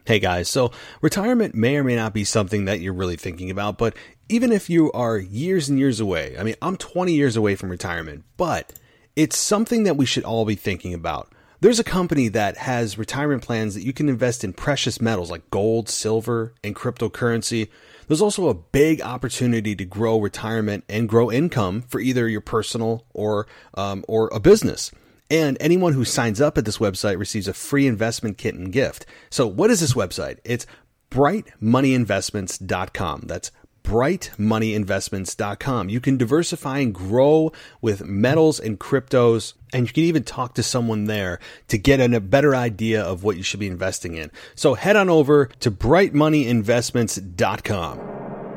Hey guys, so retirement may or may not be something that you're really thinking about, but even if you are years and years away, I mean, I'm 20 years away from retirement, but it's something that we should all be thinking about. There's a company that has retirement plans that you can invest in precious metals like gold, silver, and cryptocurrency. There's also a big opportunity to grow retirement and grow income for either your personal or a business. And anyone who signs up at this website receives a free investment kit and gift. So what is this website? It's brightmoneyinvestments.com. That's brightmoneyinvestments.com. You can diversify and grow with metals and cryptos, and you can even talk to someone there to get a better idea of what you should be investing in. So head on over to brightmoneyinvestments.com.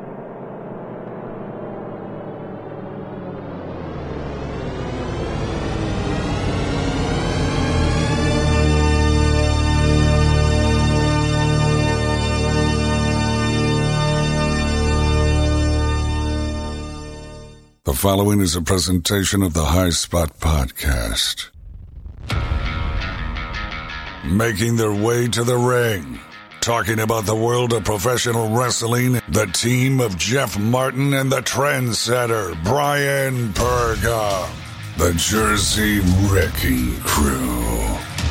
The following is a presentation of the High Spot Podcast. Making their way to the ring, talking about the world of professional wrestling, the team of Jeff Martin and the trendsetter Brian Berga, the Jersey Wrecking Crew.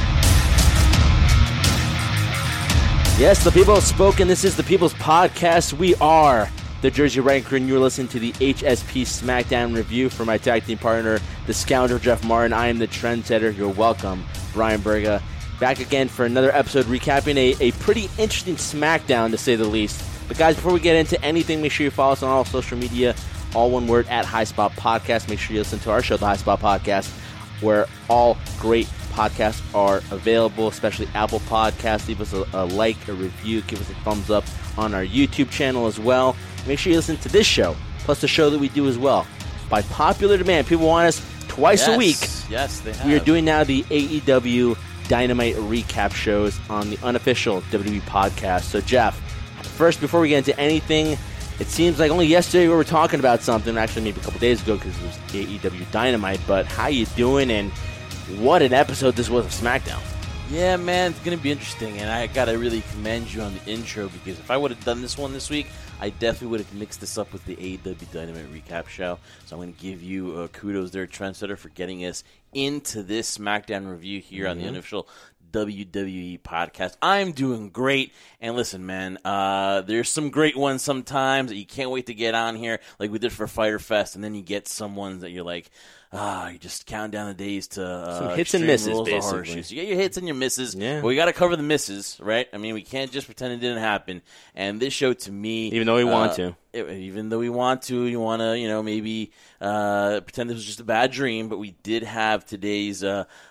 Yes, the people have spoken. This is the People's Podcast. We are the Jersey Wrecking Crew, and you're listening to the HSP SmackDown review for my tag team partner, the Scoundrel Jeff Martin. I am the trendsetter. You're welcome, Brian Berga. Back again for another episode recapping a pretty interesting SmackDown, to say the least. But guys, before we get into anything, make sure you follow us on all social media, all one word, at High Spot Podcast. Make sure you listen to our show, the High Spot Podcast, where all great podcasts are available, especially Apple Podcasts. Leave us a like, a review, give us a thumbs up on our YouTube channel as well. Make sure you listen to this show, plus the show that we do as well. By popular demand, people want us twice a week. Yes, they have. We are doing now the AEW Dynamite recap shows on the unofficial WWE podcast. So, Jeff, first, before we get into anything, it seems like only yesterday we were talking about something, actually maybe a couple days ago because it was AEW Dynamite, but how you doing, and what an episode this was of SmackDown. Yeah, man, it's going to be interesting, and I got to really commend you on the intro, because if I would have done this one this week, I definitely would have mixed this up with the AEW Dynamite recap show. So I'm going to give you kudos there, Trendsetter, for getting us into this SmackDown review here on the unofficial WWE podcast. I'm doing great, and listen, man, there's some great ones sometimes that you can't wait to get on here, like we did for Fyter Fest, and then you get some ones that you're like, you just count down the days to some hits and misses, basically. You get your hits and your misses. Yeah. But we got to cover the misses, right? I mean, we can't just pretend it didn't happen. And this show, to me, Even though we want to, you want to, maybe pretend this was just a bad dream. But we did have today's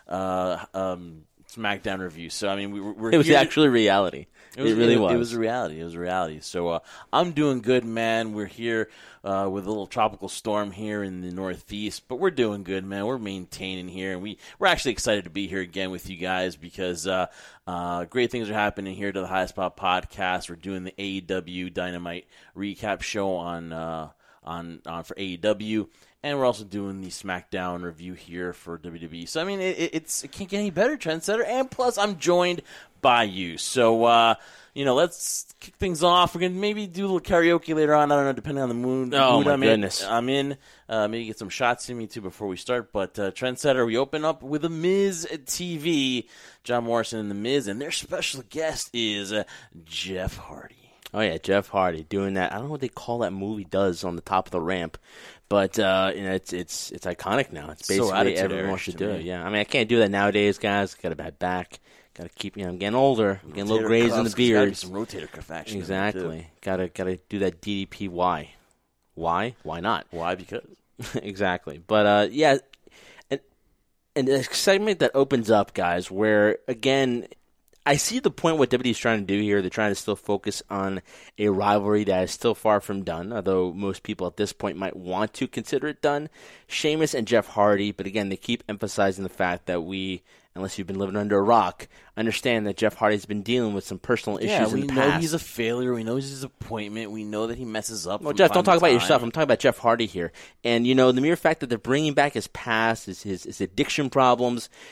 SmackDown review. So I mean, it was actually reality. It really was. It was a reality. So I'm doing good, man. We're here with a little tropical storm here in the Northeast, but we're doing good, man. We're maintaining here, and we're actually excited to be here again with you guys, because great things are happening here to the High Spot Podcast. We're doing the AEW Dynamite recap show on for AEW. And we're also doing the SmackDown review here for WWE. So, I mean, it can't get any better, Trendsetter. And plus, I'm joined by you. So, let's kick things off. We're going to maybe do a little karaoke later on. I don't know, depending on the mood. Oh, my I'm goodness. I'm in. Maybe get some shots in me, too, before we start. But, Trendsetter, we open up with The Miz TV. John Morrison and The Miz. And their special guest is Jeff Hardy. Oh, yeah, Jeff Hardy doing that. I don't know what they call that movie does on the top of the ramp. But it's iconic now. It's basically everyone wants to do it. Yeah, I mean, I can't do that nowadays, guys. Got a bad back. Got to keep. I'm getting older. I'm getting a little grays in the beard. Got to be some rotator cuff action. Exactly. Got to do that DDP. Why? Why not? Why? Because. Exactly. But yeah, and the segment that opens up, guys, where again, I see the point what WWE's trying to do here. They're trying to still focus on a rivalry that is still far from done, although most people at this point might want to consider it done. Sheamus and Jeff Hardy, but again, they keep emphasizing the fact that we, unless you've been living under a rock, understand that Jeff Hardy's been dealing with some personal issues in the past. We know he's a failure. We know he's a disappointment. We know that he messes up. Well, Jeff, don't talk about yourself. I'm talking about Jeff Hardy here. And, the mere fact that they're bringing back his past, his addiction problems,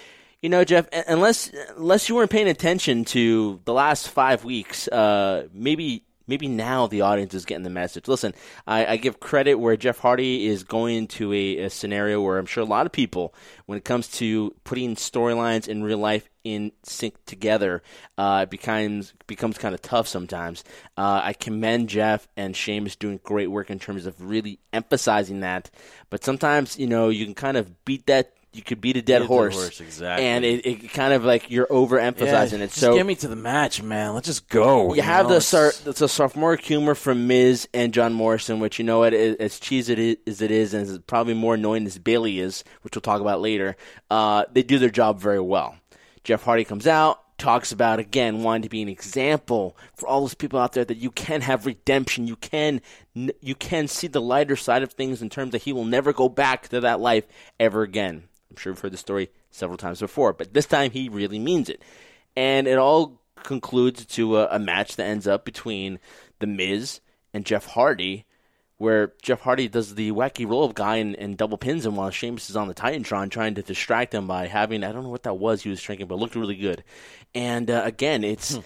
You know, Jeff, unless you weren't paying attention to the last 5 weeks, maybe now the audience is getting the message. Listen, I give credit where Jeff Hardy is going into a scenario where I'm sure a lot of people, when it comes to putting storylines in real life in sync together, it becomes kind of tough sometimes. I commend Jeff and Sheamus doing great work in terms of really emphasizing that. But sometimes, you know, you can kind of beat that. You could beat a dead horse. Exactly. And it kind of like you're overemphasizing it. So get me to the match, man. Let's just go. You have the sophomoric humor from Miz and John Morrison, which, you know what, as cheesy as it is, and is probably more annoying as Bayley is, which we'll talk about later, they do their job very well. Jeff Hardy comes out, talks about, again, wanting to be an example for all those people out there that you can have redemption. You can see the lighter side of things in terms that he will never go back to that life ever again. I'm sure you've heard the story several times before, but this time he really means it. And it all concludes to a match that ends up between The Miz and Jeff Hardy, where Jeff Hardy does the wacky roll-up guy and double pins him while Sheamus is on the Titantron trying to distract him by having, I don't know what that was he was drinking, but it looked really good. And again, it's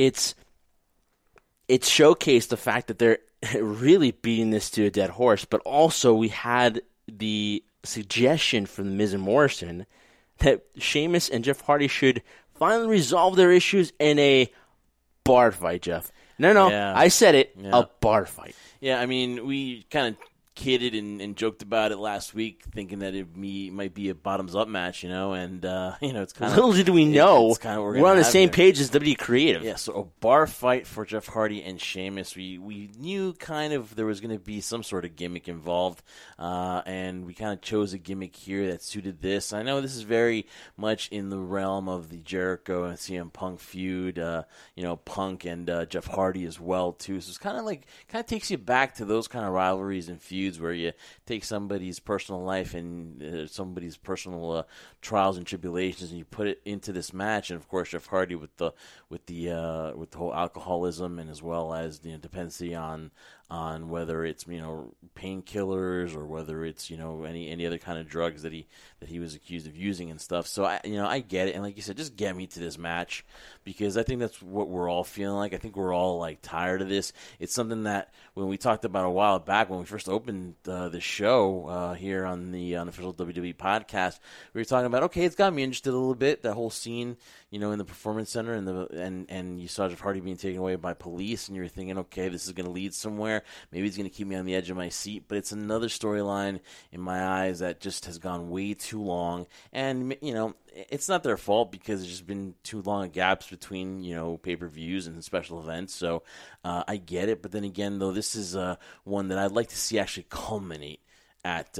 showcased the fact that they're really beating this to a dead horse, but also we had the suggestion from The Miz and Morrison that Sheamus and Jeff Hardy should finally resolve their issues in a bar fight, Jeff. No, yeah. I said it, a bar fight. Yeah, I mean, we kind of kidded and joked about it last week, thinking that it might be a bottoms-up match, and, it's kind of... Little did we know, we're on the same page as WWE Creative. Yeah, so a bar fight for Jeff Hardy and Sheamus. We knew kind of there was going to be some sort of gimmick involved, and we kind of chose a gimmick here that suited this. I know this is very much in the realm of the Jericho and CM Punk feud, Punk and Jeff Hardy as well, too. So it's kind of takes you back to those kind of rivalries and feuds where you take somebody's personal life and somebody's personal trials and tribulations, and you put it into this match. And of course, Jeff Hardy with the whole alcoholism, and as well as dependency on whether it's painkillers or whether it's any other kind of drugs that he was accused of using and stuff. So I get it, and like you said, just get me to this match, because I think that's what we're all feeling like. I think we're all tired of this. It's something that when we talked about a while back when we first opened the show here on the unofficial WWE podcast, we were talking about, okay, it's got me interested a little bit, that whole scene in the Performance Center, and you saw Jeff Hardy being taken away by police, and you were thinking, okay, this is going to lead somewhere. Maybe it's going to keep me on the edge of my seat, but it's another storyline in my eyes that just has gone way too long, and it's not their fault because there's just been too long gaps between pay-per-views and special events. So I get it, but then again, though, this is one that I'd like to see actually culminate at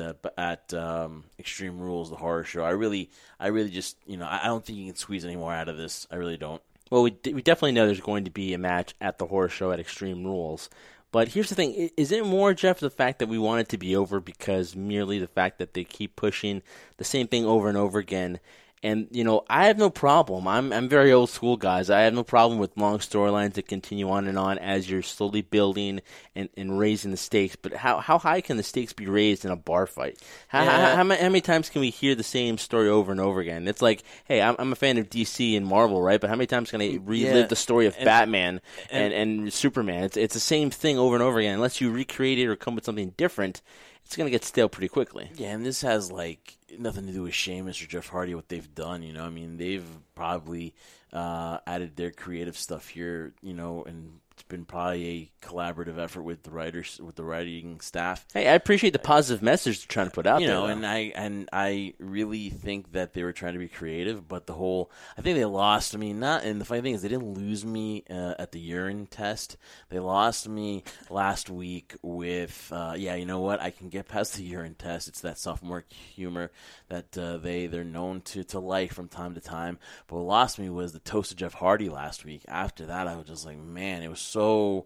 Extreme Rules, the horror show. I really just I don't think you can squeeze any more out of this. I really don't. Well, we definitely know there's going to be a match at the horror show at Extreme Rules. But here's the thing. Is it more, Jeff, the fact that we want it to be over because merely the fact that they keep pushing the same thing over and over again? And, I have no problem. I'm very old school, guys. I have no problem with long storylines that continue on and on as you're slowly building and raising the stakes. But how high can the stakes be raised in a bar fight? How many times can we hear the same story over and over again? It's like, hey, I'm a fan of DC and Marvel, right? But how many times can I relive the story of Batman and Superman? It's the same thing over and over again. Unless you recreate it or come with something different, it's going to get stale pretty quickly. Yeah, and this has, nothing to do with Sheamus or Jeff Hardy, what they've done, I mean, they've probably added their creative stuff here, and it's been probably a collaborative effort with the writers, with the writing staff. Hey, I appreciate the positive message they're trying to put out there. And I really think that they were trying to be creative, but I think they lost. And the funny thing is, they didn't lose me at the urine test. They lost me last week with, you know what? I can get past the urine test. It's that sophomore humor that they're known to like from time to time. But what lost me was the toast of Jeff Hardy last week. After that, I was just like, man, it was so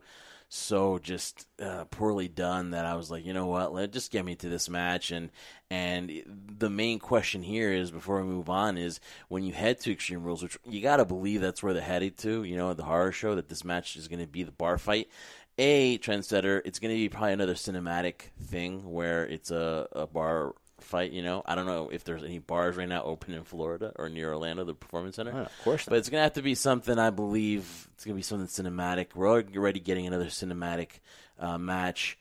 just poorly done that I was like, you know what, just get me to this match. And the main question here is, before we move on, is when you head to Extreme Rules, which you got to believe that's where they're headed to, the horror show, that this match is going to be the bar fight. Trendsetter, it's going to be probably another cinematic thing where it's a bar fight, I don't know if there's any bars right now open in Florida or near Orlando, the Performance Center. Oh, of course not. But it's going to have to be something, I believe, it's going to be something cinematic. We're already getting another cinematic match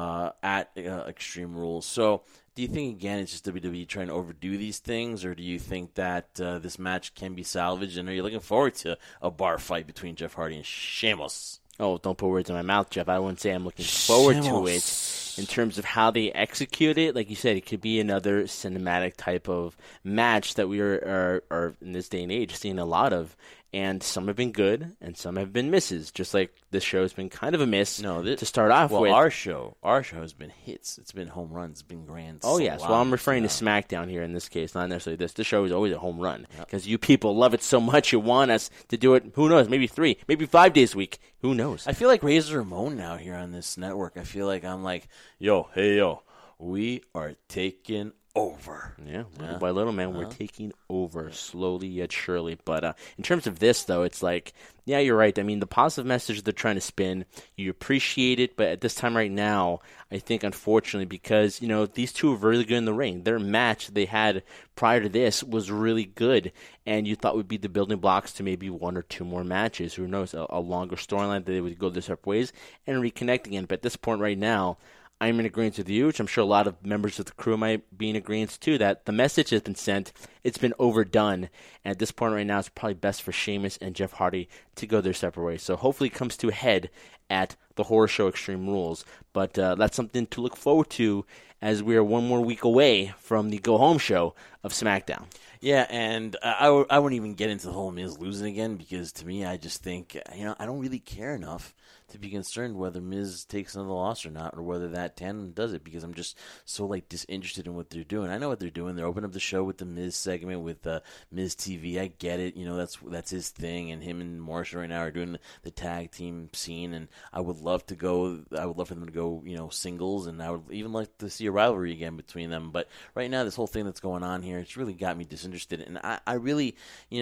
at Extreme Rules. So do you think, again, it's just WWE trying to overdo these things, or do you think that this match can be salvaged, and are you looking forward to a bar fight between Jeff Hardy and Sheamus? Oh, don't put words in my mouth, Jeff. I wouldn't say I'm looking forward to it. In terms of how they execute it, like you said, it could be another cinematic type of match that we are in this day and age seeing a lot of. And some have been good, and some have been misses. Just like this show has been kind of a miss to start off with. Well, our show has been hits. It's been home runs. It's been grand slams. Oh, yes. Well, I'm referring to SmackDown here in this case, not necessarily this. This show is always a home run because you people love it so much. You want us to do it, who knows, maybe 3, maybe 5 days a week. Who knows? I feel like Razor Ramon now here on this network. I feel like I'm like, yo, we are taking over. Yeah, little by little, man, we're taking over slowly yet surely. But in terms of this, though, it's like, yeah, you're right. I mean, the positive message they're trying to spin, you appreciate it, but at this time right now, I think, unfortunately, because, these two are really good in the ring. Their match they had prior to this was really good, and you thought would be the building blocks to maybe 1 or 2 more matches. Who knows, a longer storyline that they would go their separate ways and reconnect again. But at this point right now, I'm in agreement with you, which I'm sure a lot of members of the crew might be in agreement too, that the message has been sent. It's been overdone. And at this point right now, it's probably best for Sheamus and Jeff Hardy to go their separate ways. So hopefully it comes to a head at the Horror Show Extreme Rules. But that's something to look forward to as we are 1 more week away from the go-home show of SmackDown. Yeah, and I wouldn't even get into the whole Miz losing again, because to me, I just think, I don't really care enough to be concerned whether Miz takes another loss or not, or whether that tandem does it, because I'm just so disinterested in what they're doing. I know what they're doing. They're opening up the show with the Miz segment with Miz TV. I get it. That's his thing, and him and Morrison right now are doing the tag team scene, and I would love for them to go, singles, and I would even like to see a rivalry again between them. But right now, this whole thing that's going on here, it's really got me disinterested. And I really,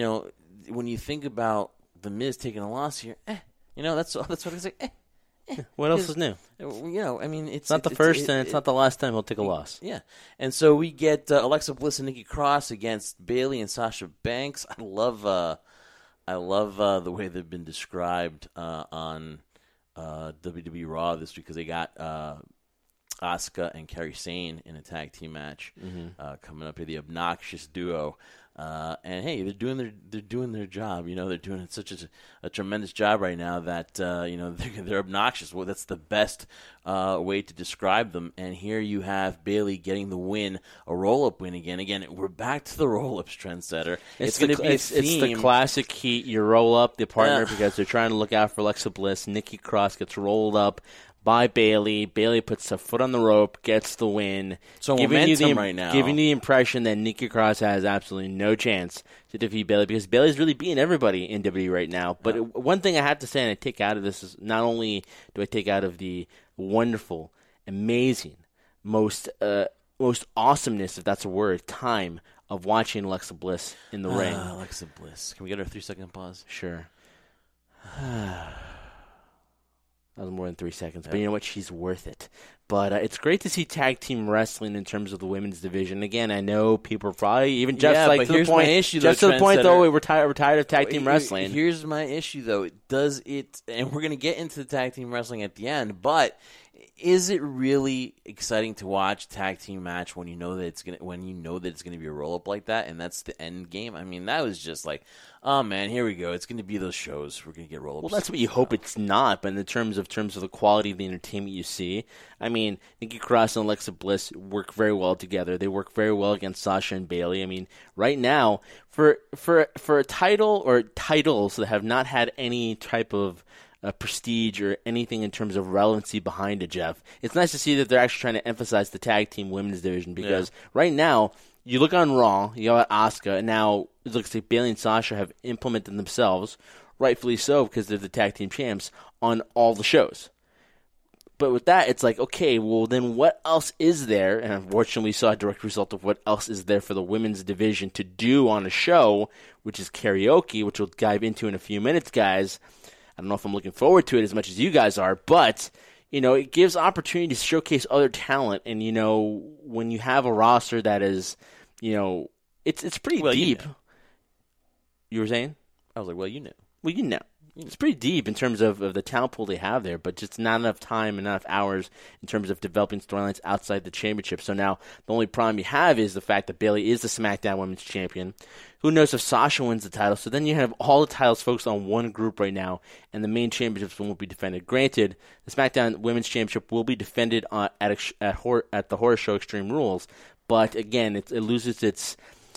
when you think about the Miz taking a loss here, that's what I say. What else is new? It's not the first, and it's not the last time he'll take a loss. Yeah, and so we get Alexa Bliss and Nikki Cross against Bayley and Sasha Banks. I love the way they've been described on WWE Raw this week, because they got Asuka and Kairi Sane in a tag team match coming up here, the obnoxious duo. And hey, they're doing their job. They're doing such a tremendous job right now that they're obnoxious. Well, that's the best way to describe them. And here you have Bayley getting the win, a roll-up win again. Again, we're back to the roll-ups, trendsetter. It's going to be it's the classic heat. You roll up the partner because they're trying to look out for Alexa Bliss. Nikki Cross gets rolled up by Bayley. Bayley puts a foot on the rope, gets the win. So momentum right now. Giving the impression that Nikki Cross has absolutely no chance to defeat Bayley, because Bayley's really beating everybody in WWE right now. But one thing I have to say and I take out of this is, not only do I take out of the wonderful, amazing, most awesomeness, if that's a word, time of watching Alexa Bliss in the ring. Alexa Bliss. Can we get our 3-second pause? Sure. That was more than 3 seconds, but you know what? She's worth it. But it's great to see tag team wrestling in terms of the women's division. Again, I know people are probably even to the point. Issue, just to the point, though, we're tired of tag team wrestling. Here's my issue, though. Does it? And we're going to get into the tag team wrestling at the end, but is it really exciting to watch tag team match when you know that it's gonna be a roll up like that, and that's the end game? I mean, that was just like, oh man, here we go. It's gonna be those shows. We're gonna get roll ups. Well, that's what you hope it's not. But in terms of the quality of the entertainment you see, I mean, Nikki Cross and Alexa Bliss work very well together. They work very well against Sasha and Bayley. I mean, right now for a title or titles that have not had any type of prestige or anything in terms of relevancy behind it, Jeff, it's nice to see that they're actually trying to emphasize the tag team women's division, because right now, you look on Raw, you got Asuka, and now it looks like Bayley and Sasha have implemented themselves, rightfully so, because they're the tag team champs, on all the shows. But with that, it's like, okay, well then what else is there? And unfortunately, we saw a direct result of what else is there for the women's division to do on a show, which is karaoke, which we'll dive into in a few minutes, guys. I don't know if I'm looking forward to it as much as you guys are, but it gives opportunity to showcase other talent. And, when you have a roster that is, it's pretty deep. You were saying? I was like, well, you know. Well, it's pretty deep in terms of the talent pool they have there, but just not enough time and enough hours in terms of developing storylines outside the championship. So now the only problem you have is the fact that Bayley is the SmackDown Women's Champion. Who knows if Sasha wins the title? So then you have all the titles focused on one group right now, and the main championships won't be defended. Granted, the SmackDown Women's Championship will be defended at the Horror Show Extreme Rules, but again, it loses its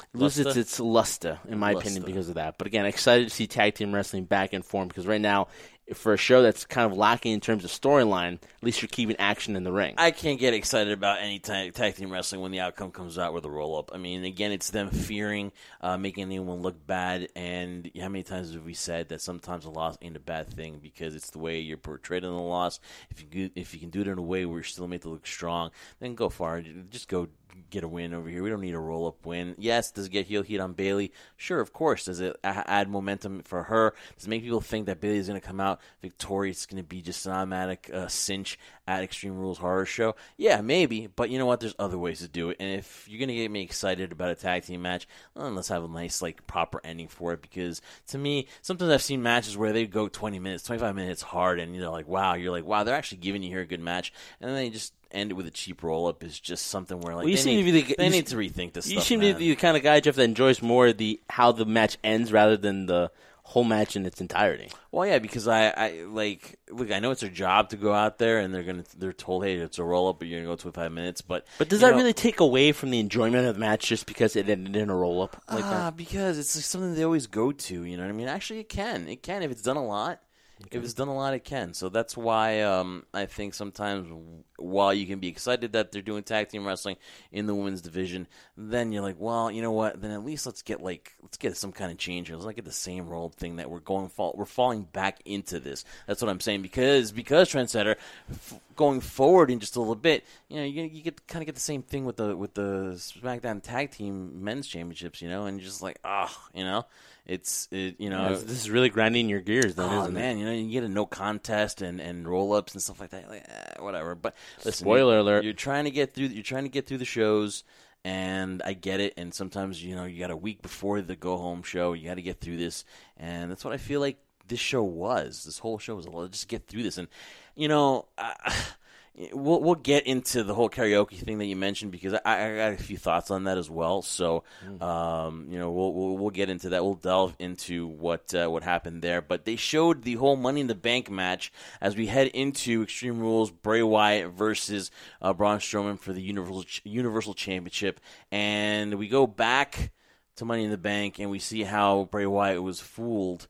luster, in my opinion, because of that. But again, excited to see tag team wrestling back in form, because right now, for a show that's kind of lacking in terms of storyline, at least you're keeping action in the ring. I can't get excited about any tag team wrestling when the outcome comes out with a roll-up. I mean, again, it's them fearing making anyone look bad, and how many times have we said that sometimes a loss ain't a bad thing because it's the way you're portrayed in the loss. If you can do it in a way where you're still made to look strong, then go far. Just go get a win over here. We don't need a roll-up win. Yes, does it get heel heat on Bayley? Sure, of course. Does it add momentum for her? Does it make people think that Bayley is going to come out victorious? It's going to be just an automatic cinch at Extreme Rules Horror Show? Yeah, maybe. But you know what? There's other ways to do it. And if you're going to get me excited about a tag team match, well, let's have a nice, proper ending for it. Because to me, sometimes I've seen matches where they go 20 minutes, 25 minutes hard, and you're like, wow, they're actually giving you here a good match. And then they just end it with a cheap roll-up is just something where they need to rethink this stuff. You seem to be the kind of guy, Jeff, that enjoys more how the match ends rather than the whole match in its entirety. Well, yeah, because I know it's their job to go out there and they're told, hey, it's a roll-up, but you're going to go 25 minutes. But does that really take away from the enjoyment of the match just because it ended in a roll-up like that? Because it's something they always go to, you know what I mean? Actually, it can. It can if it's done a lot. Okay. If it's done a lot, it can. So that's why I think sometimes while you can be excited that they're doing tag team wrestling in the women's division, then you're like, well, you know what? Then at least let's get some kind of change here. Let's not get the same roll thing that we're falling back into this. That's what I'm saying because Trendsetter going forward in just a little bit, you get the same thing with the SmackDown Tag Team Men's Championships, and you're just like, this is really grinding your gears, then, isn't it? You get a no contest and roll ups and stuff like that, whatever. But listen, spoiler alert, you're trying to get through the shows, and I get it. And sometimes you got a week before the go home show, you got to get through this, and that's what I feel like this show was. This whole show was just get through this, and We'll get into the whole karaoke thing that you mentioned because I got a few thoughts on that as well. So, we'll get into that. We'll delve into what happened there. But they showed the whole Money in the Bank match as we head into Extreme Rules: Bray Wyatt versus Braun Strowman for the Universal Championship, and we go back to Money in the Bank and we see how Bray Wyatt was fooled,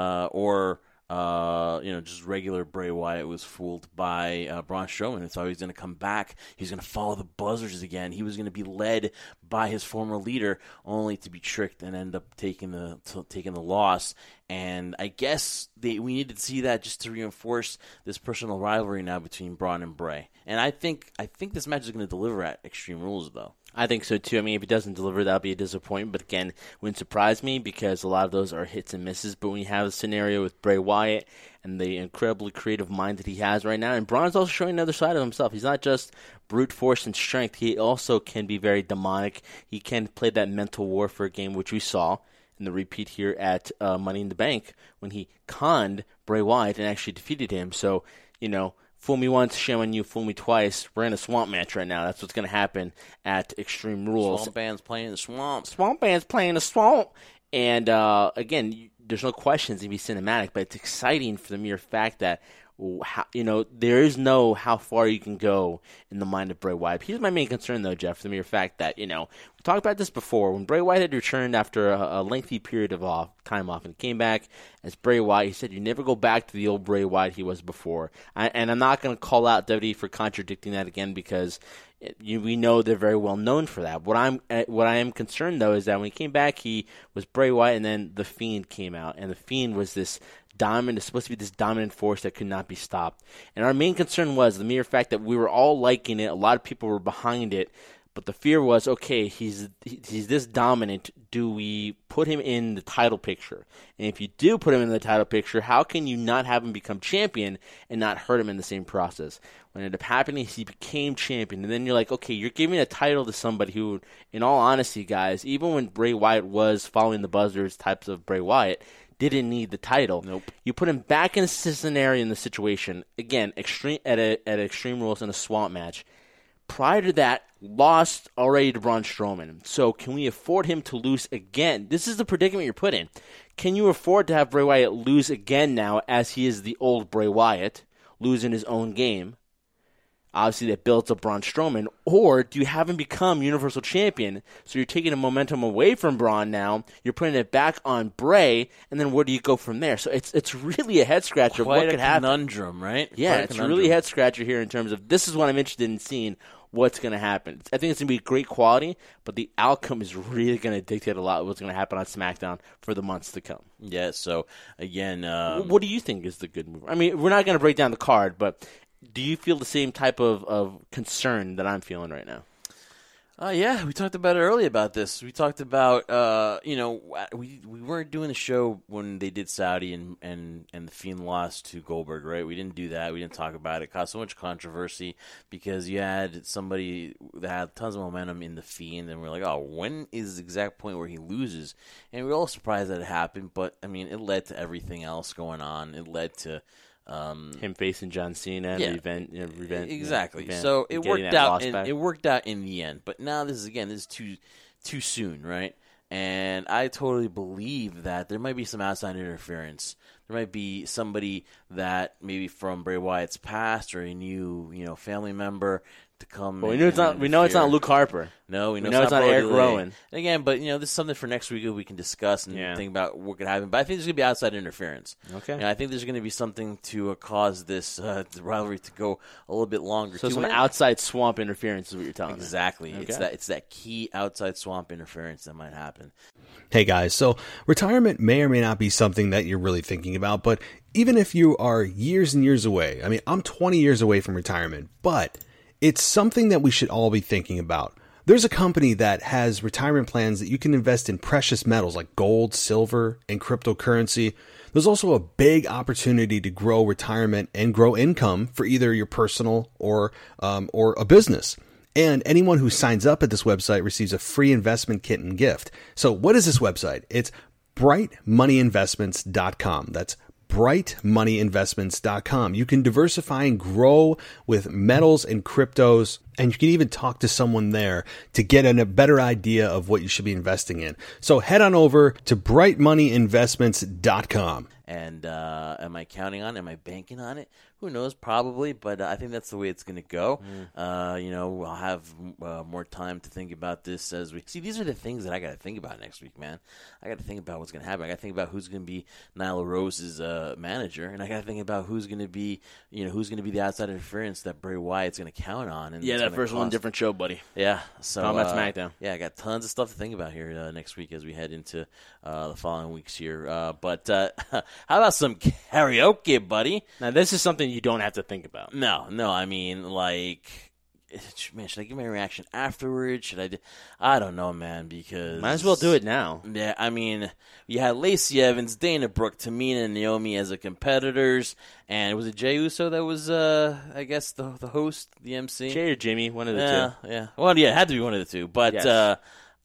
just regular Bray Wyatt was fooled by Braun Strowman and thought he was going to come back. He was going to follow the Buzzards again. He was going to be led by his former leader, only to be tricked and end up taking the loss. And I guess we needed to see that just to reinforce this personal rivalry now between Braun and Bray. And I think this match is going to deliver at Extreme Rules, though. I think so, too. I mean, if it doesn't deliver, that'll be a disappointment. But again, wouldn't surprise me because a lot of those are hits and misses. But when you have a scenario with Bray Wyatt and the incredibly creative mind that he has right now, and Braun's also showing another side of himself. He's not just brute force and strength. He also can be very demonic. He can play that mental warfare game, which we saw in the repeat here at Money in the Bank when he conned Bray Wyatt and actually defeated him. So, fool me once, shame on you, fool me twice. We're in a swamp match right now. That's what's going to happen at Extreme Rules. Swamp Band's playing the swamp. Swamp Band's playing the swamp. And, again, there's no questions to be cinematic, but it's exciting for the mere fact that, there is no how far you can go in the mind of Bray Wyatt. Here's my main concern, though, Jeff, the mere fact that, we talked about this before. When Bray Wyatt had returned after a lengthy period of time off and came back as Bray Wyatt, he said, you never go back to the old Bray Wyatt he was before. And I'm not going to call out WWE for contradicting that again because we know they're very well known for that. What I am concerned, though, is that when he came back, he was Bray Wyatt, and then The Fiend came out. And The Fiend was this supposed to be this dominant force that could not be stopped. And our main concern was the mere fact that we were all liking it. A lot of people were behind it. But the fear was, okay, he's this dominant. Do we put him in the title picture? And if you do put him in the title picture, how can you not have him become champion and not hurt him in the same process? What ended up happening is he became champion. And then you're like, okay, you're giving a title to somebody who, in all honesty, guys, even when Bray Wyatt was following the buzzers types of Bray Wyatt, didn't need the title. Nope. You put him back in a scenario in the situation, again, at Extreme Rules in a swamp match. Prior to that, lost already to Braun Strowman. So can we afford him to lose again? This is the predicament you're put in. Can you afford to have Bray Wyatt lose again now as he is the old Bray Wyatt, losing his own game? Obviously, that builds up Braun Strowman. Or do you have him become Universal Champion? So you're taking the momentum away from Braun now. You're putting it back on Bray. And then where do you go from there? So it's really a head-scratcher of what could happen. Quite a conundrum, right? Yeah, it's really a head-scratcher here in terms of this is what I'm interested in seeing what's going to happen. I think it's going to be great quality, but the outcome is really going to dictate a lot of what's going to happen on SmackDown for the months to come. Yeah, so, again... what do you think is the good move? I mean, we're not going to break down the card, but... do you feel the same type of concern that I'm feeling right now? Yeah, we talked about it earlier about this. We talked about, we weren't doing the show when they did Saudi and the Fiend lost to Goldberg, right? We didn't do that. We didn't talk about it. It caused so much controversy because you had somebody that had tons of momentum in the Fiend, and we're like, oh, when is the exact point where he loses? And we were all surprised that it happened, but, I mean, it led to everything else going on. It led to... him facing John Cena and revenge. Exactly. So it worked out. It worked out in the end. But now this is too soon, right? And I totally believe that there might be some outside interference. There might be somebody that maybe from Bray Wyatt's past or a new family member to come. But we know it's not Luke Harper. No, we know it's not Eric Rowan. Again, but this is something for next week that we can discuss and think about what could happen. But I think there's going to be outside interference. Okay. I think there's going to be something to cause this rivalry to go a little bit longer. So some outside swamp interference is what you're telling me. Exactly. Okay. It's that key outside swamp interference that might happen. Hey guys, so retirement may or may not be something that you're really thinking about, but even if you are years and years away, I mean, I'm 20 years away from retirement, but it's something that we should all be thinking about. There's a company that has retirement plans that you can invest in precious metals like gold, silver, and cryptocurrency. There's also a big opportunity to grow retirement and grow income for either your personal or a business. And anyone who signs up at this website receives a free investment kit and gift. So what is this website? It's brightmoneyinvestments.com. That's brightmoneyinvestments.com. You can diversify and grow with metals and cryptos, and you can even talk to someone there to get a better idea of what you should be investing in. So head on over to brightmoneyinvestments.com. And am I counting on it? Am I banking on it? Who knows? Probably, but I think that's the way it's going to go. I'll have more time to think about this as we see. These are the things that I got to think about next week, man. I got to think about what's going to happen. I got to think about who's going to be Nyla Rose's manager, and I got to think about who's going to be, the outside interference that Bray Wyatt's going to count on. And that first one, different show, buddy. Yeah, so Combat SmackDown. Yeah, I got tons of stuff to think about here next week as we head into the following weeks here. But how about some karaoke, buddy? Now, this is something you don't have to think about. No. I mean, like, man, should I give my reaction afterwards? Should I do? I don't know, man, because... might as well do it now. Yeah, I mean, you had Lacey Evans, Dana Brooke, Tamina, and Naomi as the competitors, and was it Jey Uso that was, I guess, the host, the MC? Jey or Jimmy, one of the two. Yeah. Well, yeah, it had to be one of the two. But, yes.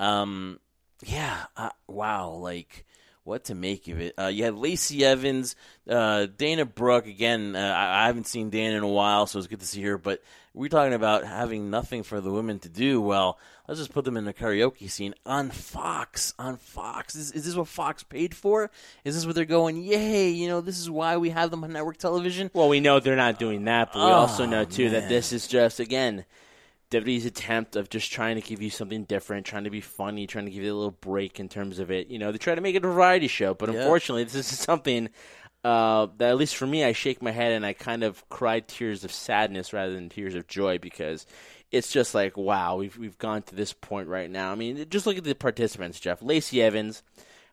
Wow, like... what to make of it? You had Lacey Evans, Dana Brooke. Again, I haven't seen Dana in a while, so it's good to see her. But we're talking about having nothing for the women to do. Well, let's just put them in the karaoke scene on Fox. Is this what Fox paid for? Is this what they're going, yay, this is why we have them on network television? Well, we know they're not doing that, but we also know, too, that this is just, again... WWE's attempt of just trying to give you something different, trying to be funny, trying to give you a little break in terms of it. They try to make it a variety show, but unfortunately, this is something that, at least for me, I shake my head and I kind of cry tears of sadness rather than tears of joy because it's just like, wow, we've gone to this point right now. I mean, just look at the participants, Jeff. Lacey Evans,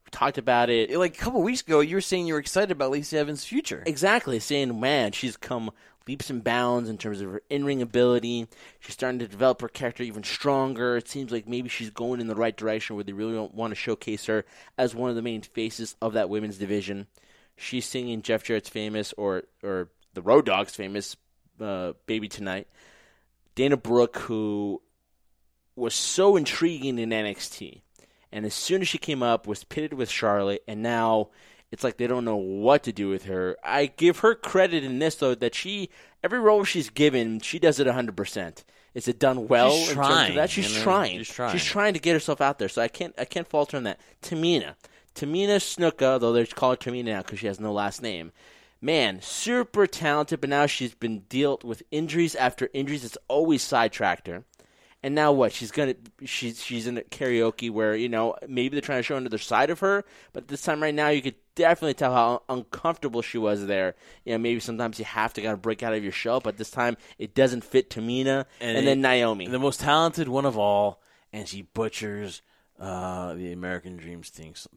We talked about it. Like a couple weeks ago, you were saying you were excited about Lacey Evans' future. Exactly, saying, man, she's come leaps and bounds in terms of her in-ring ability. She's starting to develop her character even stronger. It seems like maybe she's going in the right direction where they really don't want to showcase her as one of the main faces of that women's division. She's singing Jeff Jarrett's famous, or the Road Dogg's famous, Baby Tonight. Dana Brooke, who was so intriguing in NXT, and as soon as she came up, was pitted with Charlotte, and now it's like they don't know what to do with her. I give her credit in this, though, that every role she's given, she does it 100%. Is it done well? She's in trying. terms of that? She's trying. She's trying to get herself out there, so I can't fault her on that. Tamina Snuka, though they call her Tamina now because she has no last name. Man, super talented, but now she's been dealt with injuries after injuries. It's always sidetracked her. And now what? She's in a karaoke where, maybe they're trying to show another side of her, but this time right now you could definitely tell how uncomfortable she was there. Maybe sometimes you have to gotta break out of your shell, but this time it doesn't fit Tamina and then Naomi. The most talented one of all, and she butchers the American Dreams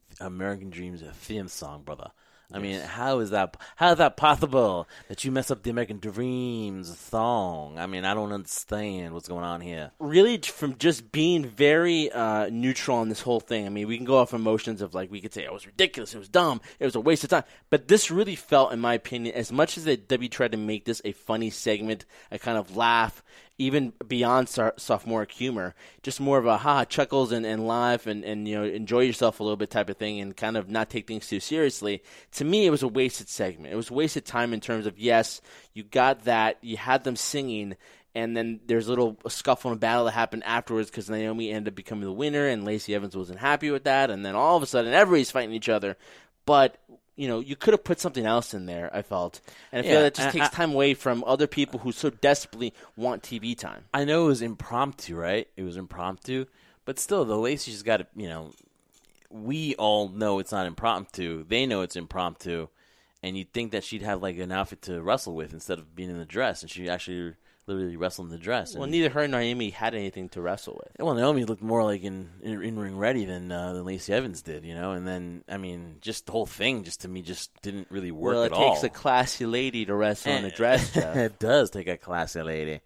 theme song, brother. I mean, how is that possible that you mess up the American Dreams song? I mean, I don't understand what's going on here. Really, from just being very neutral on this whole thing. I mean, we can go off emotions of, like, we could say it was ridiculous, it was dumb, it was a waste of time. But this really felt, in my opinion, as much as the W tried to make this a funny segment, a kind of laugh, even beyond sophomoric humor, just more of a chuckles and laugh and enjoy yourself a little bit type of thing and kind of not take things too seriously. To me, it was a wasted segment. It was wasted time in terms of, yes, you got that, you had them singing, and then there's a little scuffle and battle that happened afterwards because Naomi ended up becoming the winner and Lacey Evans wasn't happy with that, and then all of a sudden everybody's fighting each other. But you could have put something else in there, I felt. And I feel that just takes time away from other people who so desperately want TV time. I know it was impromptu, right? It was impromptu. But still, the Lacey's got to, we all know it's not impromptu. They know it's impromptu. And you'd think that she'd have, like, an outfit to wrestle with instead of being in the dress. And she actually literally wrestled in the dress. Well, neither her nor Naomi had anything to wrestle with. Well, Naomi looked more like in-ring ready than Lacey Evans did, And then, I mean, just the whole thing just to me just didn't really work at all. Well, it takes a classy lady to wrestle in a dress, Jeff. It does take a classy lady.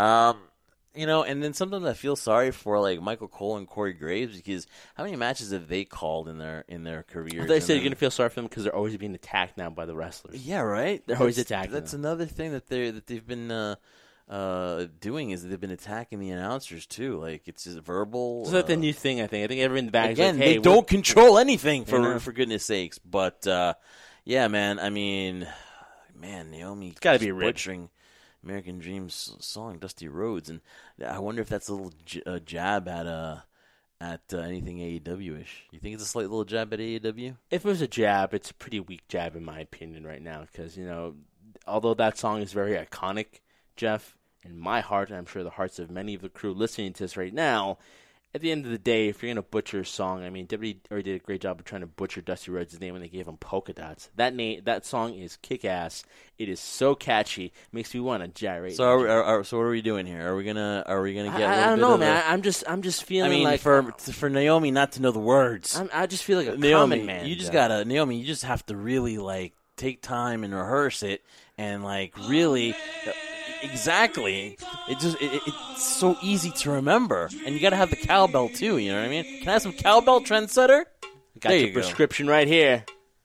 And then sometimes I feel sorry for, like, Michael Cole and Corey Graves because how many matches have they called in their careers? They say you're going to feel sorry for them because they're always being attacked now by the wrestlers. Yeah, right? They're always attacking That's them. Another thing that they've been doing is that they've been attacking the announcers too. Like, it's just verbal. Is that the new thing? I think everyone in the back again, is like, hey, they don't control anything for goodness sakes. But yeah, man. I mean, Naomi got to be butchering American Dreams song Dusty Rhodes, and I wonder if that's a little jab at anything AEW-ish. You think it's a slight little jab at AEW? If it was a jab, it's a pretty weak jab in my opinion right now because although that song is very iconic, Jeff, in my heart, and I'm sure the hearts of many of the crew listening to this right now, at the end of the day, if you're going to butcher a song, I mean, WWE already did a great job of trying to butcher Dusty Rhodes' name when they gave him Polka Dots. That song is kick-ass. It is so catchy. Makes me want to gyrate. So, so what are we doing here? Are we gonna get? I don't know, man. I'm just feeling. I mean, like for Naomi not to know the words. I just feel like a Naomi, common man. You just gotta Naomi. You just have to really like take time and rehearse it and like really. Exactly. It's so easy to remember, and you got to have the cowbell too. You know what I mean? Can I have some cowbell, trendsetter? Got your prescription right here.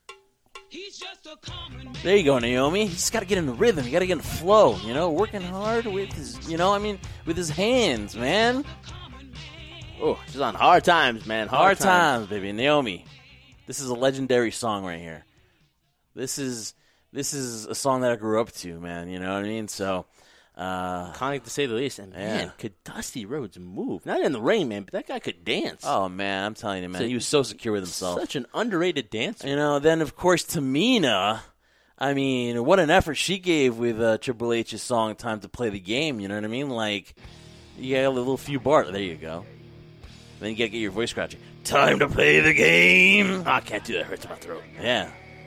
There you go, Naomi. You just got to get in the rhythm. You got to get in the flow. Working hard with his, with his hands, man. Oh, she's on hard times, man. Hard times, baby. Naomi, this is a legendary song right here. This is a song that I grew up to, man. You know what I mean? So. Iconic to say the least. And man, could Dusty Rhodes move? Not in the ring, man, but that guy could dance. Oh man, I'm telling you, man, he was so secure with himself. Such an underrated dancer. Then of course Tamina. I mean, what an effort she gave with Triple H's song "Time to Play the Game." You know what I mean? Like, you got a little few bars. There you go. Then you gotta get your voice scratching. Time to play the game. I can't do that. It hurts my throat. Yeah.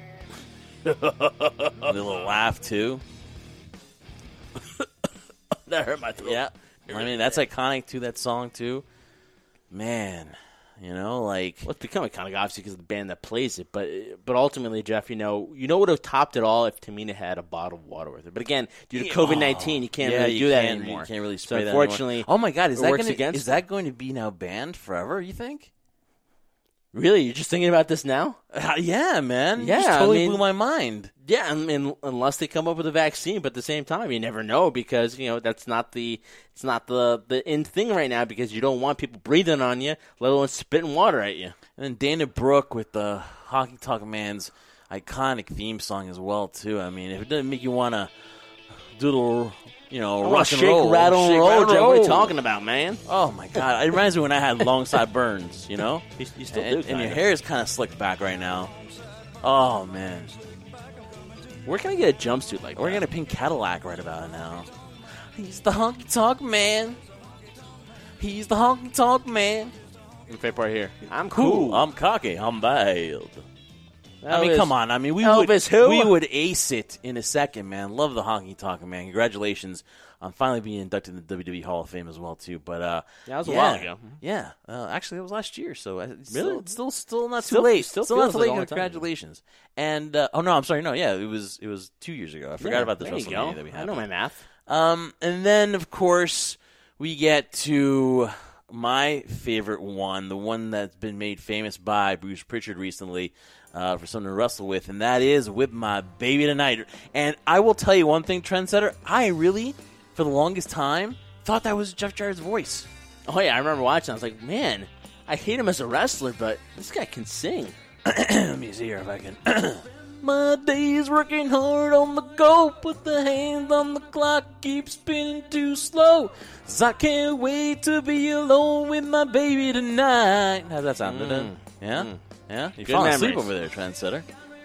A little laugh too. That hurt my throat. Yeah. I mean, that's iconic too, that song too. Man. Like, well, it's becoming kind of obviously because of the band that plays it, but ultimately, Jeff, you know what would have topped it all if Tamina had a bottle of water with her. But again, due to COVID-19, you can't really do that anymore. You can't really spray so that unfortunately, anymore. Oh my God, is that going to be now banned forever? You think? Really? You're just thinking about this now? Yeah, man. Yeah, you just totally blew my mind. Yeah, I mean, unless they come up with a vaccine, but at the same time, you never know because that's not the in thing right now because you don't want people breathing on you, let alone spitting water at you. And then Dana Brooke with the Honky Tonk Man's iconic theme song as well too. I mean, if it doesn't make you want to do a little, rock and roll, rattle, and roll, Jeff, what are you talking about, man? Oh my God, it reminds me when I had long sideburns. You still do, and your hair is kind of slicked back right now. Oh man. Where can I get a jumpsuit like that? We're getting a pink Cadillac right about now. He's the honky tonk man. He's the honky tonk man. My favorite part here. I'm cool. I'm cocky. I'm bad. Come on. I mean, we Elvis would ace it in a second, man. Love the honky tonk man. Congratulations on finally being inducted in the WWE Hall of Fame as well, too. But that was a while ago. Yeah, actually, it was last year. So really, still not too late. Still not too late. Congratulations. And I'm sorry. No, yeah, it was 2 years ago. I forgot about this WrestleMania that we had. I know my math. And then of course we get to my favorite one, the one that's been made famous by Bruce Pritchard recently for something to wrestle with, and that is Whip My Baby Tonight. And I will tell you one thing, Trendsetter, I really, for the longest time, thought that was Jeff Jarrett's voice. Oh, yeah, I remember watching. I was like, man, I hate him as a wrestler, but this guy can sing. Let me see here if I can. My day's working hard on the go. Put the hands on the clock. Keep spinning too slow. 'Cause I can't wait to be alone with my baby tonight. How's that sound? Yeah? Yeah? You're falling asleep over there, Trendsetter.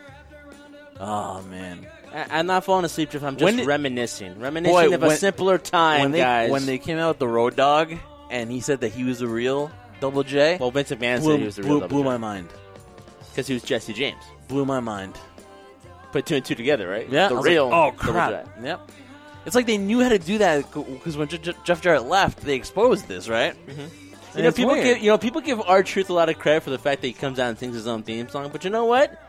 Oh, man. I'm not falling asleep, Jeff. I'm just reminiscing. Of a simpler time, guys. When they came out with the Road Dogg, and he said that he was the real Double J. Well, Vince McMahon said he was the real Double J. Blew my mind. Because he was Jesse James. Blew my mind. Put two and two together, right? Yeah. The real. Like, oh, crap. Yep. It's like they knew how to do that because when Jeff Jarrett left, they exposed this, right? Mm-hmm. People give R-Truth a lot of credit for the fact that he comes out and sings his own theme song, but you know what?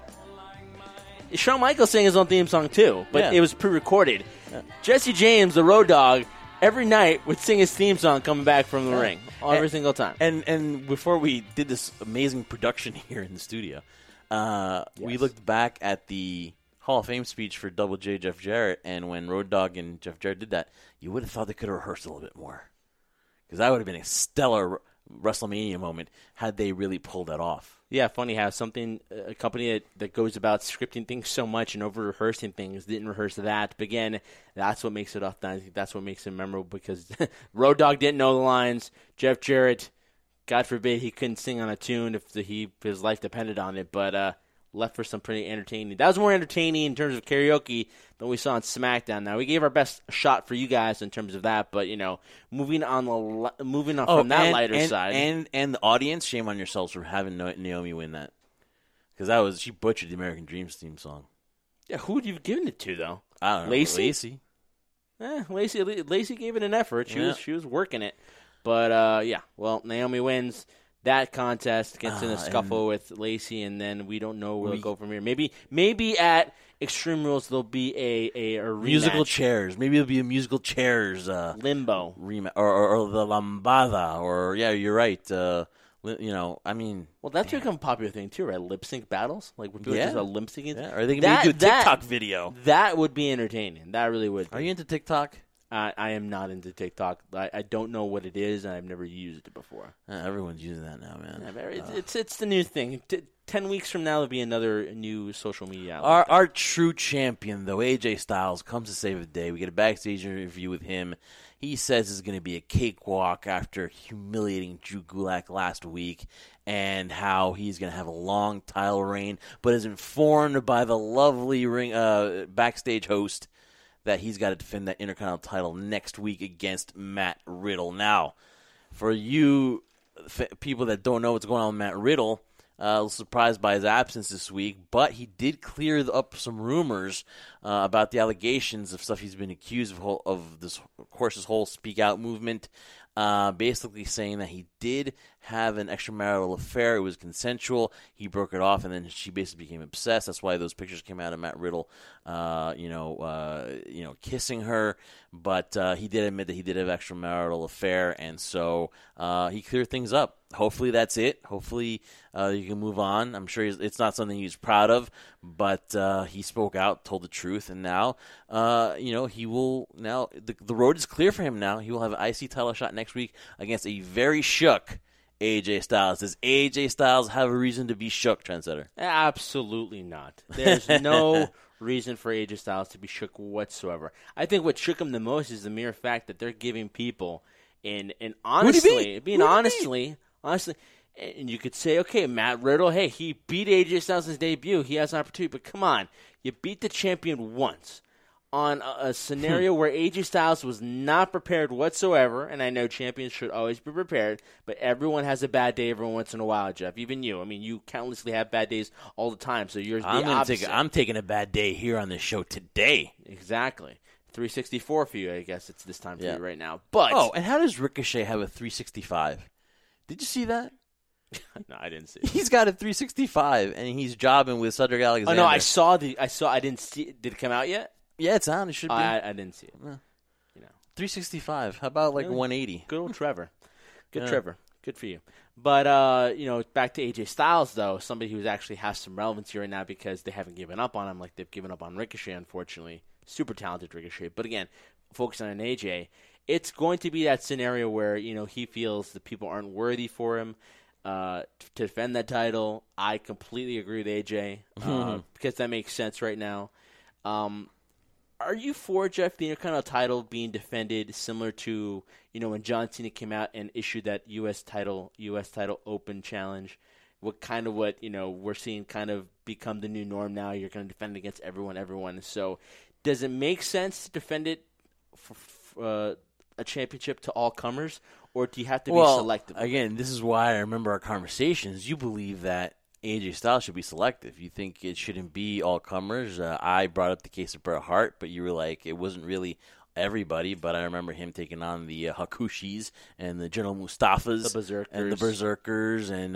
Shawn Michaels sang his own theme song too, but it was pre-recorded. Yeah. Jesse James, the Road Dogg, every night would sing his theme song coming back from the ring every single time. And before we did this amazing production here in the studio, we looked back at the Hall of Fame speech for Double J Jeff Jarrett, and when Road Dogg and Jeff Jarrett did that, you would have thought they could have rehearsed a little bit more. Because that would have been a stellar WrestleMania moment had they really pulled that off. Yeah, funny how a company that goes about scripting things so much and over-rehearsing things didn't rehearse that. But again, that's what makes it authentic. That's what makes it memorable because Road Dogg didn't know the lines. Jeff Jarrett, God forbid, he couldn't sing on a tune if his life depended on it. But left for some pretty entertaining. That was more entertaining in terms of karaoke than we saw on SmackDown. Now we gave our best shot for you guys in terms of that, but moving on from that lighter side, and the audience, shame on yourselves for having Naomi win that because she butchered the American Dreams theme song. Yeah, who would you have given it to though? I don't know. Lacey. Lacey gave it an effort. She was working it, but Naomi wins that contest, gets in a scuffle with Lacey, and then we don't know where we'll go from here. Maybe at Extreme Rules there'll be a rematch. Musical chairs. Maybe there'll be a musical chairs limbo rematch or the lambada or you're right. That's become a popular thing too, right? Lip sync battles, like when people just lip syncing. Yeah, or they can do a TikTok video. That would be entertaining. That really would. Are you into TikTok? I am not into TikTok. I don't know what it is, and I've never used it before. Everyone's using that now, man. Yeah, it's the new thing. 10 weeks from now, there'll be another new social media outlet. Our true champion, though, AJ Styles, comes to save the day. We get a backstage interview with him. He says it's going to be a cakewalk after humiliating Drew Gulak last week and how he's going to have a long title reign, but is informed by the lovely backstage host that he's got to defend that Intercontinental title next week against Matt Riddle. Now, for you people that don't know what's going on with Matt Riddle, a little surprised by his absence this week, but he did clear up some rumors about the allegations of stuff he's been accused of this whole Speak Out movement. basically saying that he did have an extramarital affair. It was consensual. He broke it off, and then she basically became obsessed. That's why those pictures came out of Matt Riddle, kissing her. But he did admit that he did have an extramarital affair, and so he cleared things up. Hopefully that's it. Hopefully you can move on. I'm sure it's not something he's proud of, but he spoke out, told the truth, and now he will. Now the road is clear for him. Now he will have an IC title shot next week against a very shook AJ Styles. Does AJ Styles have a reason to be shook, Trendsetter? Absolutely not. There's no reason for AJ Styles to be shook whatsoever. I think what shook him the most is the mere fact that they're giving people, and honestly, honestly, and you could say, okay, Matt Riddle, hey, he beat AJ Styles in his debut. He has an opportunity, but come on, you beat the champion once on a scenario where AJ Styles was not prepared whatsoever, and I know champions should always be prepared, but everyone has a bad day every once in a while, Jeff. Even you. I mean, you countlessly have bad days all the time, so yours the opposite. I'm taking a bad day here on this show today. Exactly. 364 for you, I guess it's this time for you right now. But and how does Ricochet have a 365? Did you see that? No, I didn't see it. He's got a 365, and he's jobbing with Cedric Alexander. Oh, no, I didn't see it. Did it come out yet? Yeah, it's on. It should be. I didn't see it. 365. How about like 180? Good old Trevor. Good Trevor. Good for you. But, back to AJ Styles, though, somebody who actually has some relevance here right now because they haven't given up on him like they've given up on Ricochet, unfortunately. Super talented Ricochet. But, again, focusing on AJ, it's going to be that scenario where, he feels the people aren't worthy for him to defend that title. I completely agree with AJ because that makes sense right now. Are you for, Jeff, the Intercontinental title being defended similar to, when John Cena came out and issued that U.S. title open challenge? What we're seeing kind of become the new norm now. You're going to defend against everyone. So does it make sense to defend it for a championship to all comers, or do you have to be selective? Again, this is why I remember our conversations. You believe that AJ Styles should be selective. You think it shouldn't be all comers. I brought up the case of Bret Hart, but you were like, it wasn't really everybody. But I remember him taking on the Hakushis and the General Mustafas, the Berserkers, and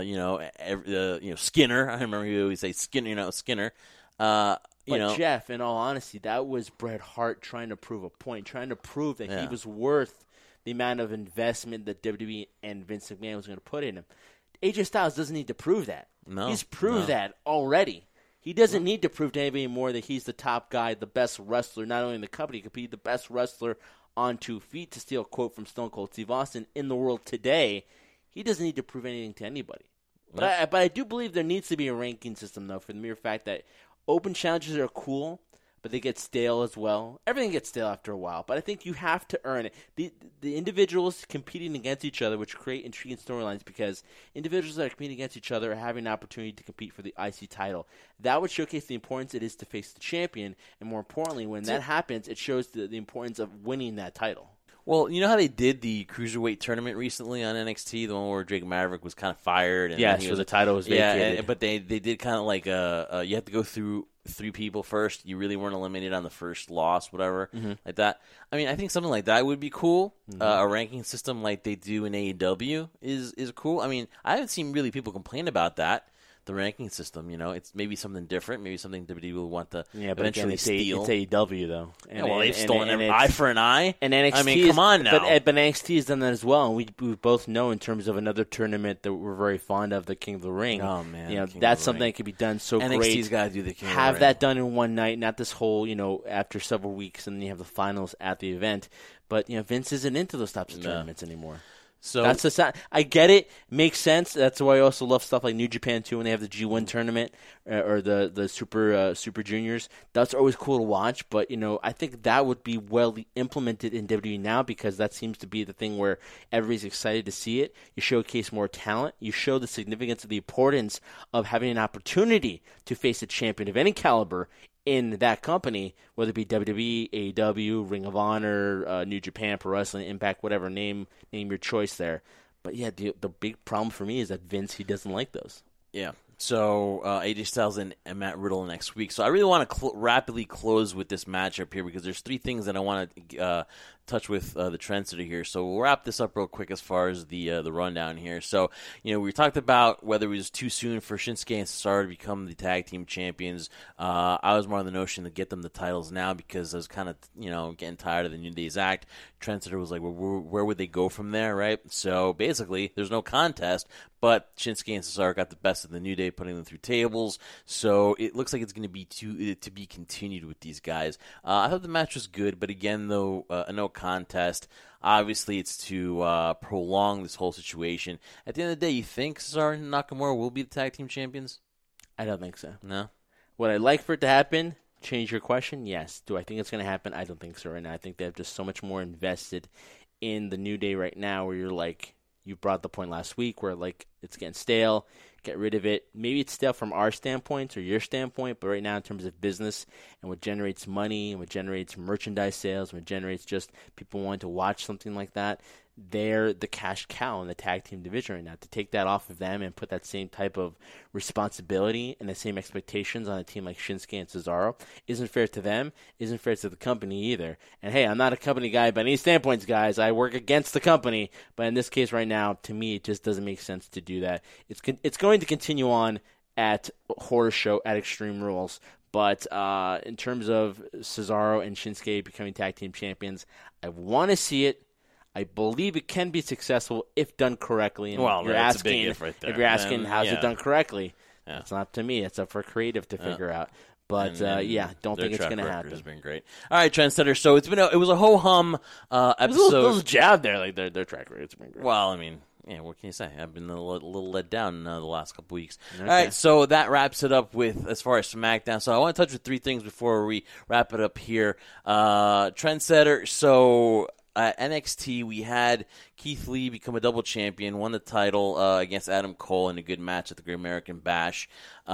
Skinner. I remember you always say Skinner. Jeff, in all honesty, that was Bret Hart trying to prove a point, trying to prove that he was worth the amount of investment that WWE and Vince McMahon was going to put in him. AJ Styles doesn't need to prove that. No, he's proved that already. He doesn't need to prove to anybody more that he's the top guy, the best wrestler, not only in the company, he could be the best wrestler on 2 feet, to steal a quote from Stone Cold Steve Austin, in the world today. He doesn't need to prove anything to anybody. But I do believe there needs to be a ranking system, though, for the mere fact that open challenges are cool, but they get stale as well. Everything gets stale after a while, but I think you have to earn it. The individuals competing against each other, which create intriguing storylines, because individuals that are competing against each other are having an opportunity to compete for the IC title. That would showcase the importance it is to face the champion, and more importantly, when that happens, it shows the importance of winning that title. Well, you know how they did the Cruiserweight tournament recently on NXT, the one where Drake Maverick was kind of fired? And so the title was vacated. Yeah, but they did kind of like you have to go through 3 people first. You really weren't eliminated on the first loss, whatever, like that. I mean, I think something like that would be cool. A ranking system like they do in AEW is cool. I mean, I haven't seen really people complain about that. The ranking system, it's maybe something different, maybe something WWE will want to eventually steal. It's AEW though. They've stolen an eye for an eye. And NXT, I mean, come on now. But NXT has done that as well, and we both know in terms of another tournament that we're very fond of, the King of the Ring. Oh man, that's something that could be done so great. NXT's got to do the King of the Ring. Have that done in one night, not this whole after several weeks, and then you have the finals at the event. But Vince isn't into those types of tournaments anymore. So that's I get it. Makes sense. That's why I also love stuff like New Japan too, when they have the G1 tournament or the Super Juniors. That's always cool to watch. But I think that would be well implemented in WWE now, because that seems to be the thing where everybody's excited to see it. You showcase more talent. You show the significance of the importance of having an opportunity to face a champion of any caliber in that company, whether it be WWE, AEW, Ring of Honor, New Japan, Pro Wrestling, Impact, whatever, name your choice there. But yeah, the big problem for me is that Vince, he doesn't like those. Yeah. So AJ Styles and Matt Riddle next week. So I really want to rapidly close with this matchup here, because there's 3 things that I want to touch with the trendsetter here. So we'll wrap this up real quick as far as the rundown here. So, we talked about whether it was too soon for Shinsuke and Cesaro to become the tag team champions. I was more on the notion to get them the titles now because I was kind of, getting tired of the New Day's act. Trendsetter was like, well, where would they go from there, right? So basically, there's no contest, but Shinsuke and Cesaro got the best of the New Day, putting them through tables. So it looks like it's going to be to be continued with these guys. I thought the match was good, but again, though, no contest. Obviously, it's to prolong this whole situation. At the end of the day, you think Cesaro and Nakamura will be the tag team champions? I don't think so. No? Would I like for it to happen? Change your question? Yes. Do I think it's going to happen? I don't think so right now. I think they have just so much more invested in the New Day right now where you're like, you brought the point last week where like it's getting stale, get rid of it. Maybe it's stale from our standpoint or your standpoint, but right now in terms of business and what generates money and what generates merchandise sales, what generates just people wanting to watch something like that, they're the cash cow in the tag team division right now. To take that off of them and put that same type of responsibility and the same expectations on a team like Shinsuke and Cesaro isn't fair to them, isn't fair to the company either. And hey, I'm not a company guy by any standpoints, guys. I work against the company, but in this case right now, to me, it just doesn't make sense to do that. It's going to continue on at Horror Show at Extreme Rules. But in terms of Cesaro and Shinsuke becoming tag team champions, I want to see it. I believe it can be successful if done correctly. And well, that's a big if right there. If you're asking how's it done correctly, yeah. It's not to me. It's up for creative to figure out. But don't think it's going to happen. It's been great. All right, trendsetter. So it was a ho hum episode. There's a little jab there, like their track record. It's been great. Well, I mean, what can you say? I've been a little let down the last couple weeks. Okay. All right, so that wraps it up with as far as SmackDown. So I want to touch with three things before we wrap it up here. Trendsetter. So. At NXT, we had Keith Lee become a double champion, won the title against Adam Cole in a good match at the Great American Bash.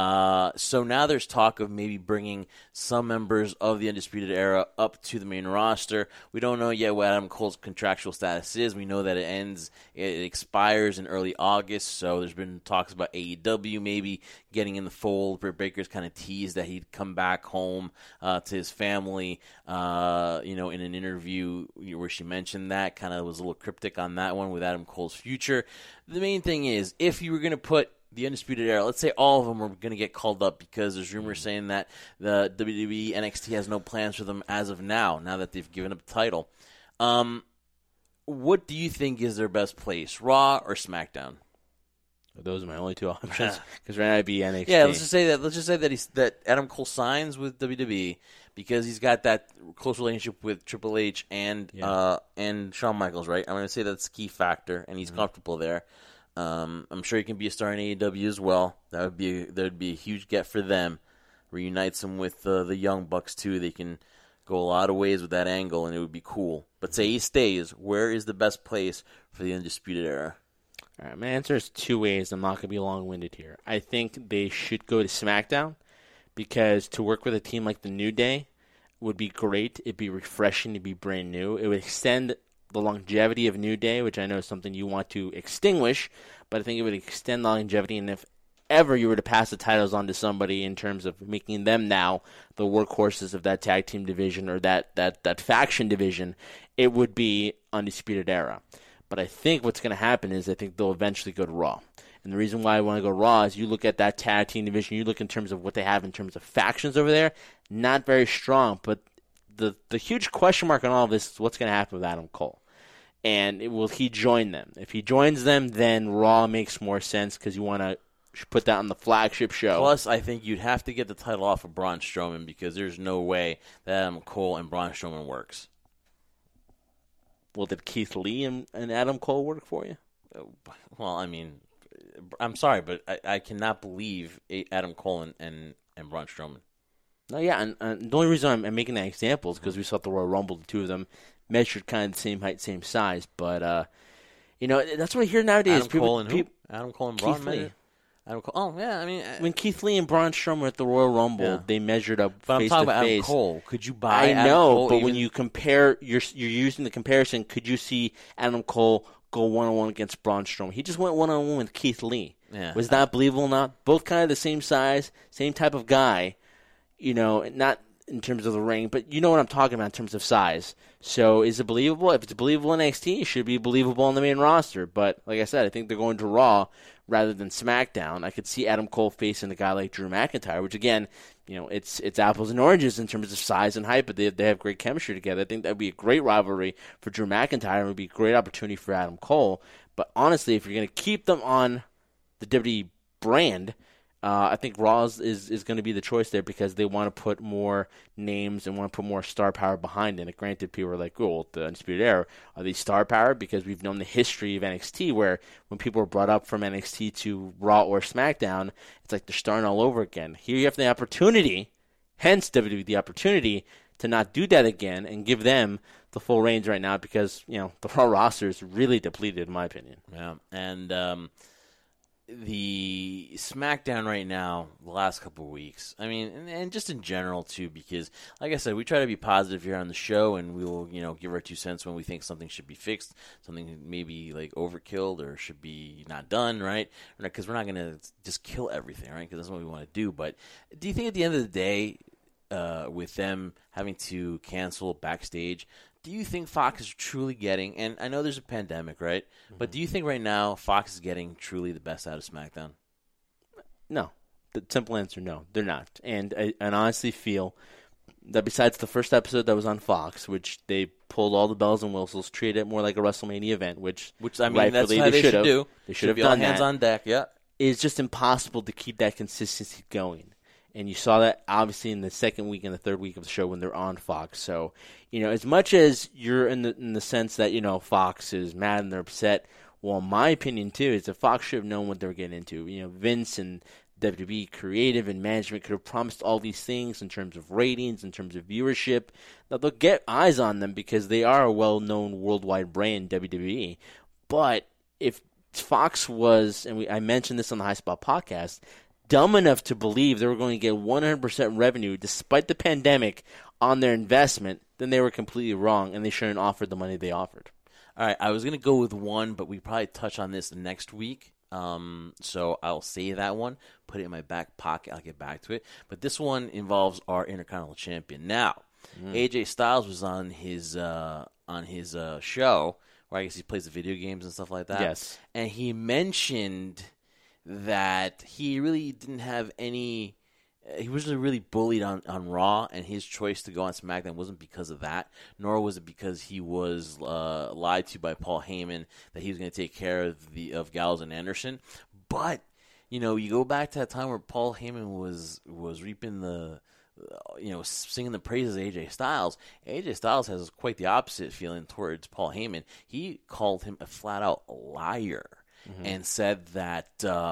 So now there's talk of maybe bringing some members of the Undisputed Era up to the main roster. We don't know yet what Adam Cole's contractual status is. We know that it expires in early August, so there's been talks about AEW maybe getting in the fold. Britt Baker's kind of teased that he'd come back home to his family, in an interview where she mentioned that, kind of was a little cryptic on that one with Adam Cole's future. The main thing is, if you were going to put the Undisputed Era, let's say all of them are going to get called up because there's rumors saying that the WWE NXT has no plans for them as of now that they've given up the title. What do you think is their best place, Raw or SmackDown? Those are my only two options because right now it'd be NXT. Yeah, let's just say that Adam Cole signs with WWE because he's got that close relationship with Triple H and Shawn Michaels, right? I'm going to say that's a key factor, and he's comfortable there. I'm sure he can be a star in AEW as well. That'd be a huge get for them. Reunites them with the Young Bucks too. They can go a lot of ways with that angle, and it would be cool. But say he stays, where is the best place for the Undisputed Era? All right, my answer is two ways. I'm not going to be long-winded here. I think they should go to SmackDown because to work with a team like the New Day would be great. It'd be refreshing. It'd be brand new. It would extend the longevity of New Day, which I know is something you want to extinguish, but I think it would extend the longevity, and if ever you were to pass the titles on to somebody in terms of making them now the workhorses of that tag team division or that faction division, it would be Undisputed Era. But I think what's going to happen is I think they'll eventually go to Raw. And the reason why I want to go Raw is you look at that tag team division, you look in terms of what they have in terms of factions over there, not very strong. But the huge question mark on all of this is what's going to happen with Adam Cole. And will he join them? If he joins them, then Raw makes more sense because you want to put that on the flagship show. Plus, I think you'd have to get the title off of Braun Strowman because there's no way that Adam Cole and Braun Strowman works. Well, did Keith Lee and Adam Cole work for you? Well, I mean, I'm sorry, but I cannot believe Adam Cole and Braun Strowman. No, yeah, and the only reason I'm making that example is because we saw at the Royal Rumble, the two of them measured kind of the same height, same size. But, that's what I hear nowadays. Adam Cole and Braun? Keith Lee. Adam Cole. Oh, yeah, I mean... when Keith Lee and Braun Strowman were at the Royal Rumble, they measured up face-to-face. But I'm talking about Adam Cole. Could you buy Adam Cole? But when you compare, you're using the comparison, could you see Adam Cole go one-on-one against Braun Strowman? He just went one-on-one with Keith Lee. Yeah. Was that believable or not? Both kind of the same size, same type of guy. Not in terms of the ring, but you know what I'm talking about in terms of size. So is it believable? If it's believable in NXT, it should be believable on the main roster. But like I said, I think they're going to Raw rather than SmackDown. I could see Adam Cole facing a guy like Drew McIntyre, which again, it's apples and oranges in terms of size and height, but they have great chemistry together. I think that would be a great rivalry for Drew McIntyre, and it would be a great opportunity for Adam Cole. But honestly, if you're going to keep them on the WWE brand, I think Raw is going to be the choice there because they want to put more names and want to put more star power behind it. And granted, people are like, well, the Undisputed Era, are they star power? Because we've known the history of NXT where when people are brought up from NXT to Raw or SmackDown, it's like they're starting all over again. Here you have the opportunity, hence WWE, the opportunity to not do that again and give them the full reins right now because, the Raw roster is really depleted, in my opinion. Yeah, and the SmackDown right now, the last couple of weeks, I mean, and just in general, too, because, like I said, we try to be positive here on the show, and we will, give our 2 cents when we think something should be fixed, something maybe, like, overkilled or should be not done, right? Because we're not going to just kill everything, right? Because that's what we want to do. But do you think at the end of the day, with them having to cancel Backstage, do you think Fox is truly getting, and I know there's a pandemic, right? Mm-hmm. But do you think right now Fox is getting truly the best out of SmackDown? No. The simple answer, no, they're not. And I honestly feel that besides the first episode that was on Fox, which they pulled all the bells and whistles, treated it more like a WrestleMania event, which I mean, that's how they should do. They should have done that. Hands on deck, yeah. It's just impossible to keep that consistency going. And you saw that, obviously, in the second week and the third week of the show when they're on Fox. So, as much as you're in the sense that, Fox is mad and they're upset, well, my opinion, too, is that Fox should have known what they were getting into. Vince and WWE creative and management could have promised all these things in terms of ratings, in terms of viewership. Now, they'll get eyes on them because they are a well-known worldwide brand, WWE. But if Fox was, and I mentioned this on the High Spot podcast, dumb enough to believe they were going to get 100% revenue despite the pandemic on their investment, then they were completely wrong, and they shouldn't have offered the money they offered. All right, I was going to go with one, but we probably touch on this next week. So I'll save that one, put it in my back pocket. I'll get back to it. But this one involves our Intercontinental Champion. Now, AJ Styles was on his show, where I guess he plays the video games and stuff like that. Yes. And he mentioned that he really didn't have any – he wasn't really bullied on Raw, and his choice to go on SmackDown wasn't because of that, nor was it because he was lied to by Paul Heyman that he was going to take care of Gallows and Anderson. But, you go back to that time where Paul Heyman was reaping the singing the praises of AJ Styles. AJ Styles has quite the opposite feeling towards Paul Heyman. He called him a flat-out liar. Mm-hmm. And said that,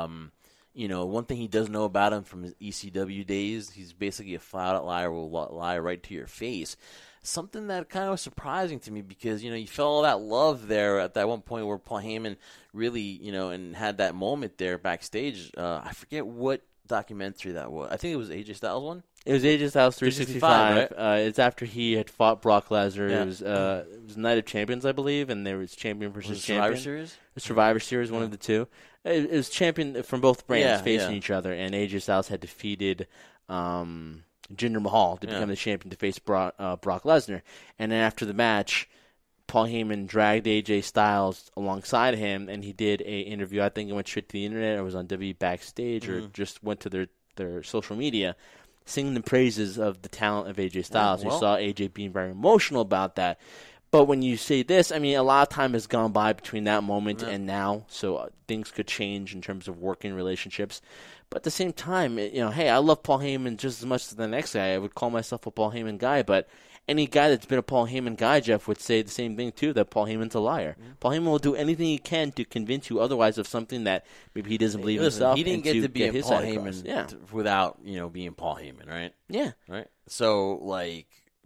one thing he does know about him from his ECW days, he's basically a flat-out liar, will lie right to your face. Something that kind of was surprising to me because, you felt all that love there at that one point where Paul Heyman really, and had that moment there backstage. I forget what documentary that was. I think it was AJ Styles one. It was AJ Styles 365. Right? It's after he had fought Brock Lesnar. Yeah. It was Night of Champions, I believe, and there was champion versus champion. Survivor Series? The Survivor Series, one of the two. It was champion from both brands facing each other, and AJ Styles had defeated Jinder Mahal to become the champion to face Brock Lesnar. And then after the match, Paul Heyman dragged AJ Styles alongside him, and he did an interview. I think it went straight to the internet, or was on WWE Backstage, or just went to their social media, singing the praises of the talent of AJ Styles. You saw AJ being very emotional about that. But when you say this, I mean, a lot of time has gone by between that moment and now, so things could change in terms of working relationships. But at the same time, hey, I love Paul Heyman just as much as the next guy. I would call myself a Paul Heyman guy, but any guy that's been a Paul Heyman guy, Jeff, would say the same thing, too, that Paul Heyman's a liar. Mm-hmm. Paul Heyman will do anything he can to convince you otherwise of something that maybe he doesn't believe himself. He didn't get to be a Paul Heyman without, being Paul Heyman, right? Yeah. Right? So,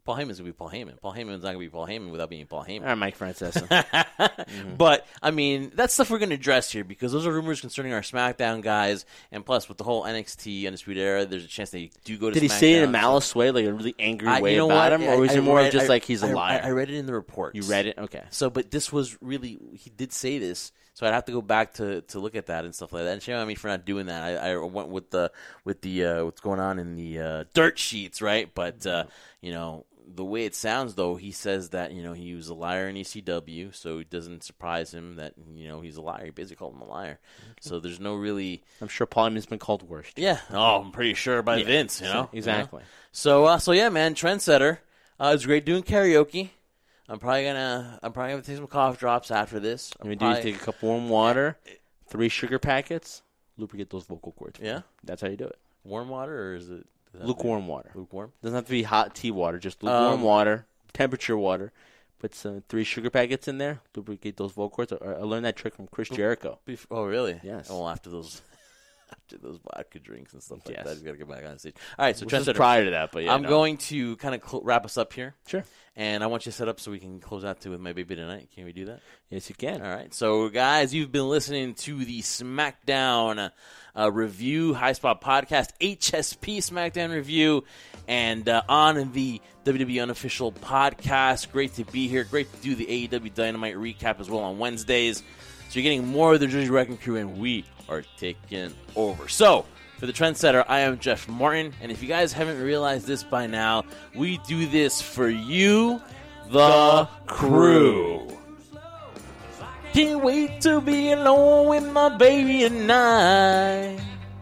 Paul Heyman's going to be Paul Heyman. Paul Heyman's not going to be Paul Heyman without being Paul Heyman. All right, Mike Francesa. But, I mean, that's stuff we're going to address here because those are rumors concerning our SmackDown guys. And plus, with the whole NXT Undisputed Era, there's a chance they do go to SmackDown. Did he say it in a malice way, like a really angry way about him? Or was it more of just like he's a liar? I read it in the reports. You read it? Okay. So, but this was really, he did say this. So I'd have to go back to look at that and stuff like that. And shame on me for not doing that. I went with the what's going on in the dirt sheets, right? But, the way it sounds, though, he says that, he was a liar in ECW, so it doesn't surprise him that, he's a liar. He basically called him a liar. Okay. So there's no really... I'm sure Paul Heyman's been called worse. Yeah. Oh, I'm pretty sure by Vince, Exactly. So yeah, man, trendsetter. It's great doing karaoke. I'm probably gonna take some cough drops after this. I'm gonna take a cup of warm water, 3 sugar packets, lubricate those vocal cords. Yeah? That's how you do it. Warm water, or is it... Lukewarm water. Lukewarm? Doesn't have to be hot tea water, just lukewarm water, temperature water. Put some 3 sugar packets in there, lubricate those vocal cords. I learned that trick from Chris Jericho. Oh, really? Yes. Well, after those vodka drinks and stuff like that, he's got to get back on stage. All right, so trendsetter, prior to that, but I'm going to kind of wrap us up here. Sure. And I want you to set up so we can close out with My Baby Tonight. Can we do that? Yes, you can. All right. So, guys, you've been listening to the SmackDown review, High Spot Podcast, HSP SmackDown review, and on the WWE Unofficial Podcast. Great to be here. Great to do the AEW Dynamite recap as well on Wednesdays. So you're getting more of the Jersey Wrecking Crew, and we are taking over. So, for the trendsetter, I am Jeff Martin, and if you guys haven't realized this by now, we do this for you, the crew. Can't wait to be alone with my baby tonight.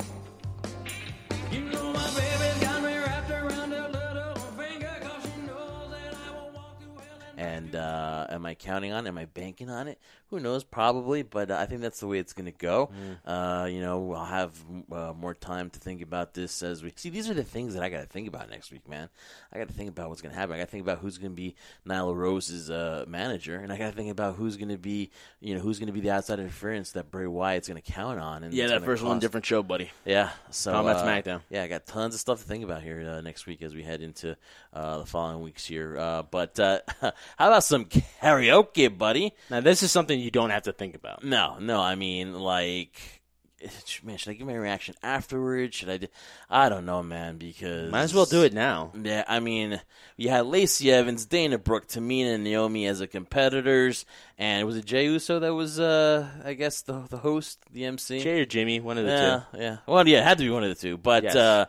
You know my baby's got me wrapped around her little finger, 'cause she knows that I won't walk away. And am I counting on it? Am I banking on it? Who knows? Probably, but I think that's the way it's going to go. I'll have more time to think about this as we see. These are the things that I got to think about next week, man. I got to think about what's going to happen. I got to think about who's going to be Nyla Rose's manager, and I got to think about who's going to be, the outside interference that Bray Wyatt's going to count on. And that first one, different show, buddy. Yeah. So talking about SmackDown. Yeah, I got tons of stuff to think about here next week as we head into the following weeks here. But how about some karaoke, buddy? Now, this is something you don't have to think about. No. I mean, man, should I give my reaction afterwards? Should I don't know, man, because... Might as well do it now. Yeah, I mean, you had Lacey Evans, Dana Brooke, Tamina, and Naomi as the competitors, and was it Jey Uso that was, I guess, the host, the MC? Jey or Jimmy, one of the two. Yeah. Well, yeah, it had to be one of the two. But, yes.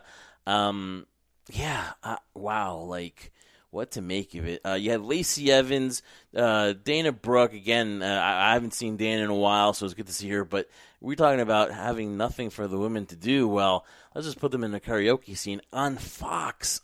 Wow, what to make of it. You had Lacey Evans, Dana Brooke. Again, I haven't seen Dana in a while, so it's good to see her. But we're talking about having nothing for the women to do. Well, let's just put them in a karaoke scene on Fox.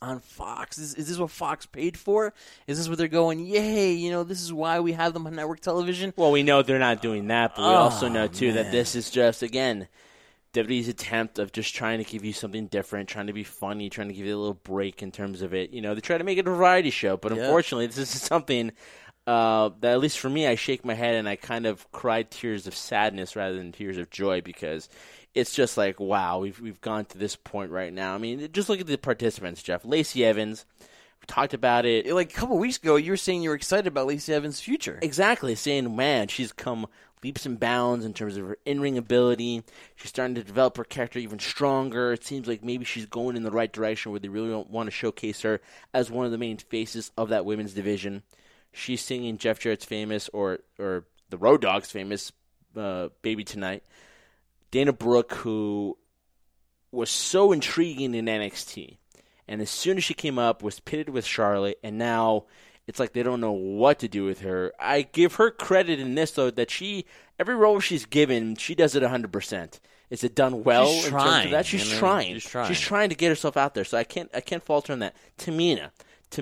Is this what Fox paid for? Is this what they're going, yay, this is why we have them on network television? Well, we know they're not doing that, but we also know, too, that this is just, again... WWE's attempt of just trying to give you something different, trying to be funny, trying to give you a little break in terms of it. They try to make it a variety show, but unfortunately, this is something that, at least for me, I shake my head and I kind of cry tears of sadness rather than tears of joy because it's just like, wow, we've gone to this point right now. I mean, just look at the participants, Jeff. Lacey Evans, we talked about it. A couple weeks ago, you were saying you were excited about Lacey Evans' future. Exactly, saying, man, she's come leaps and bounds in terms of her in-ring ability. She's starting to develop her character even stronger. It seems like maybe she's going in the right direction where they really don't want to showcase her as one of the main faces of that women's division. She's singing Jeff Jarrett's famous, or the Road Dogg's famous, Baby Tonight. Dana Brooke, who was so intriguing in NXT, and as soon as she came up, was pitted with Charlotte, and now... it's like they don't know what to do with her. I give her credit in this, though, that every role she's given, she does it 100%. Is it done well? She's trying. In terms of that? She's trying to get herself out there. So I can't fault her on that. Tamina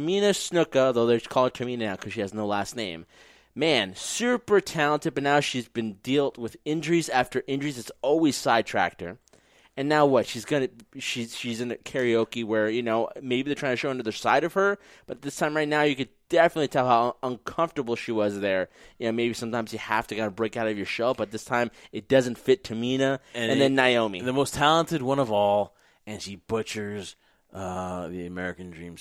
Snuka, though they call her Tamina now because she has no last name. Man, super talented, but now she's been dealt with injuries after injuries. It's always sidetracked her. And now what? She's in a karaoke where, maybe they're trying to show another side of her, but this time right now you could definitely tell how uncomfortable she was there. Maybe sometimes you have to kind of break out of your shell, but this time it doesn't fit Tamina and then Naomi. The most talented one of all, and she butchers The American Dreams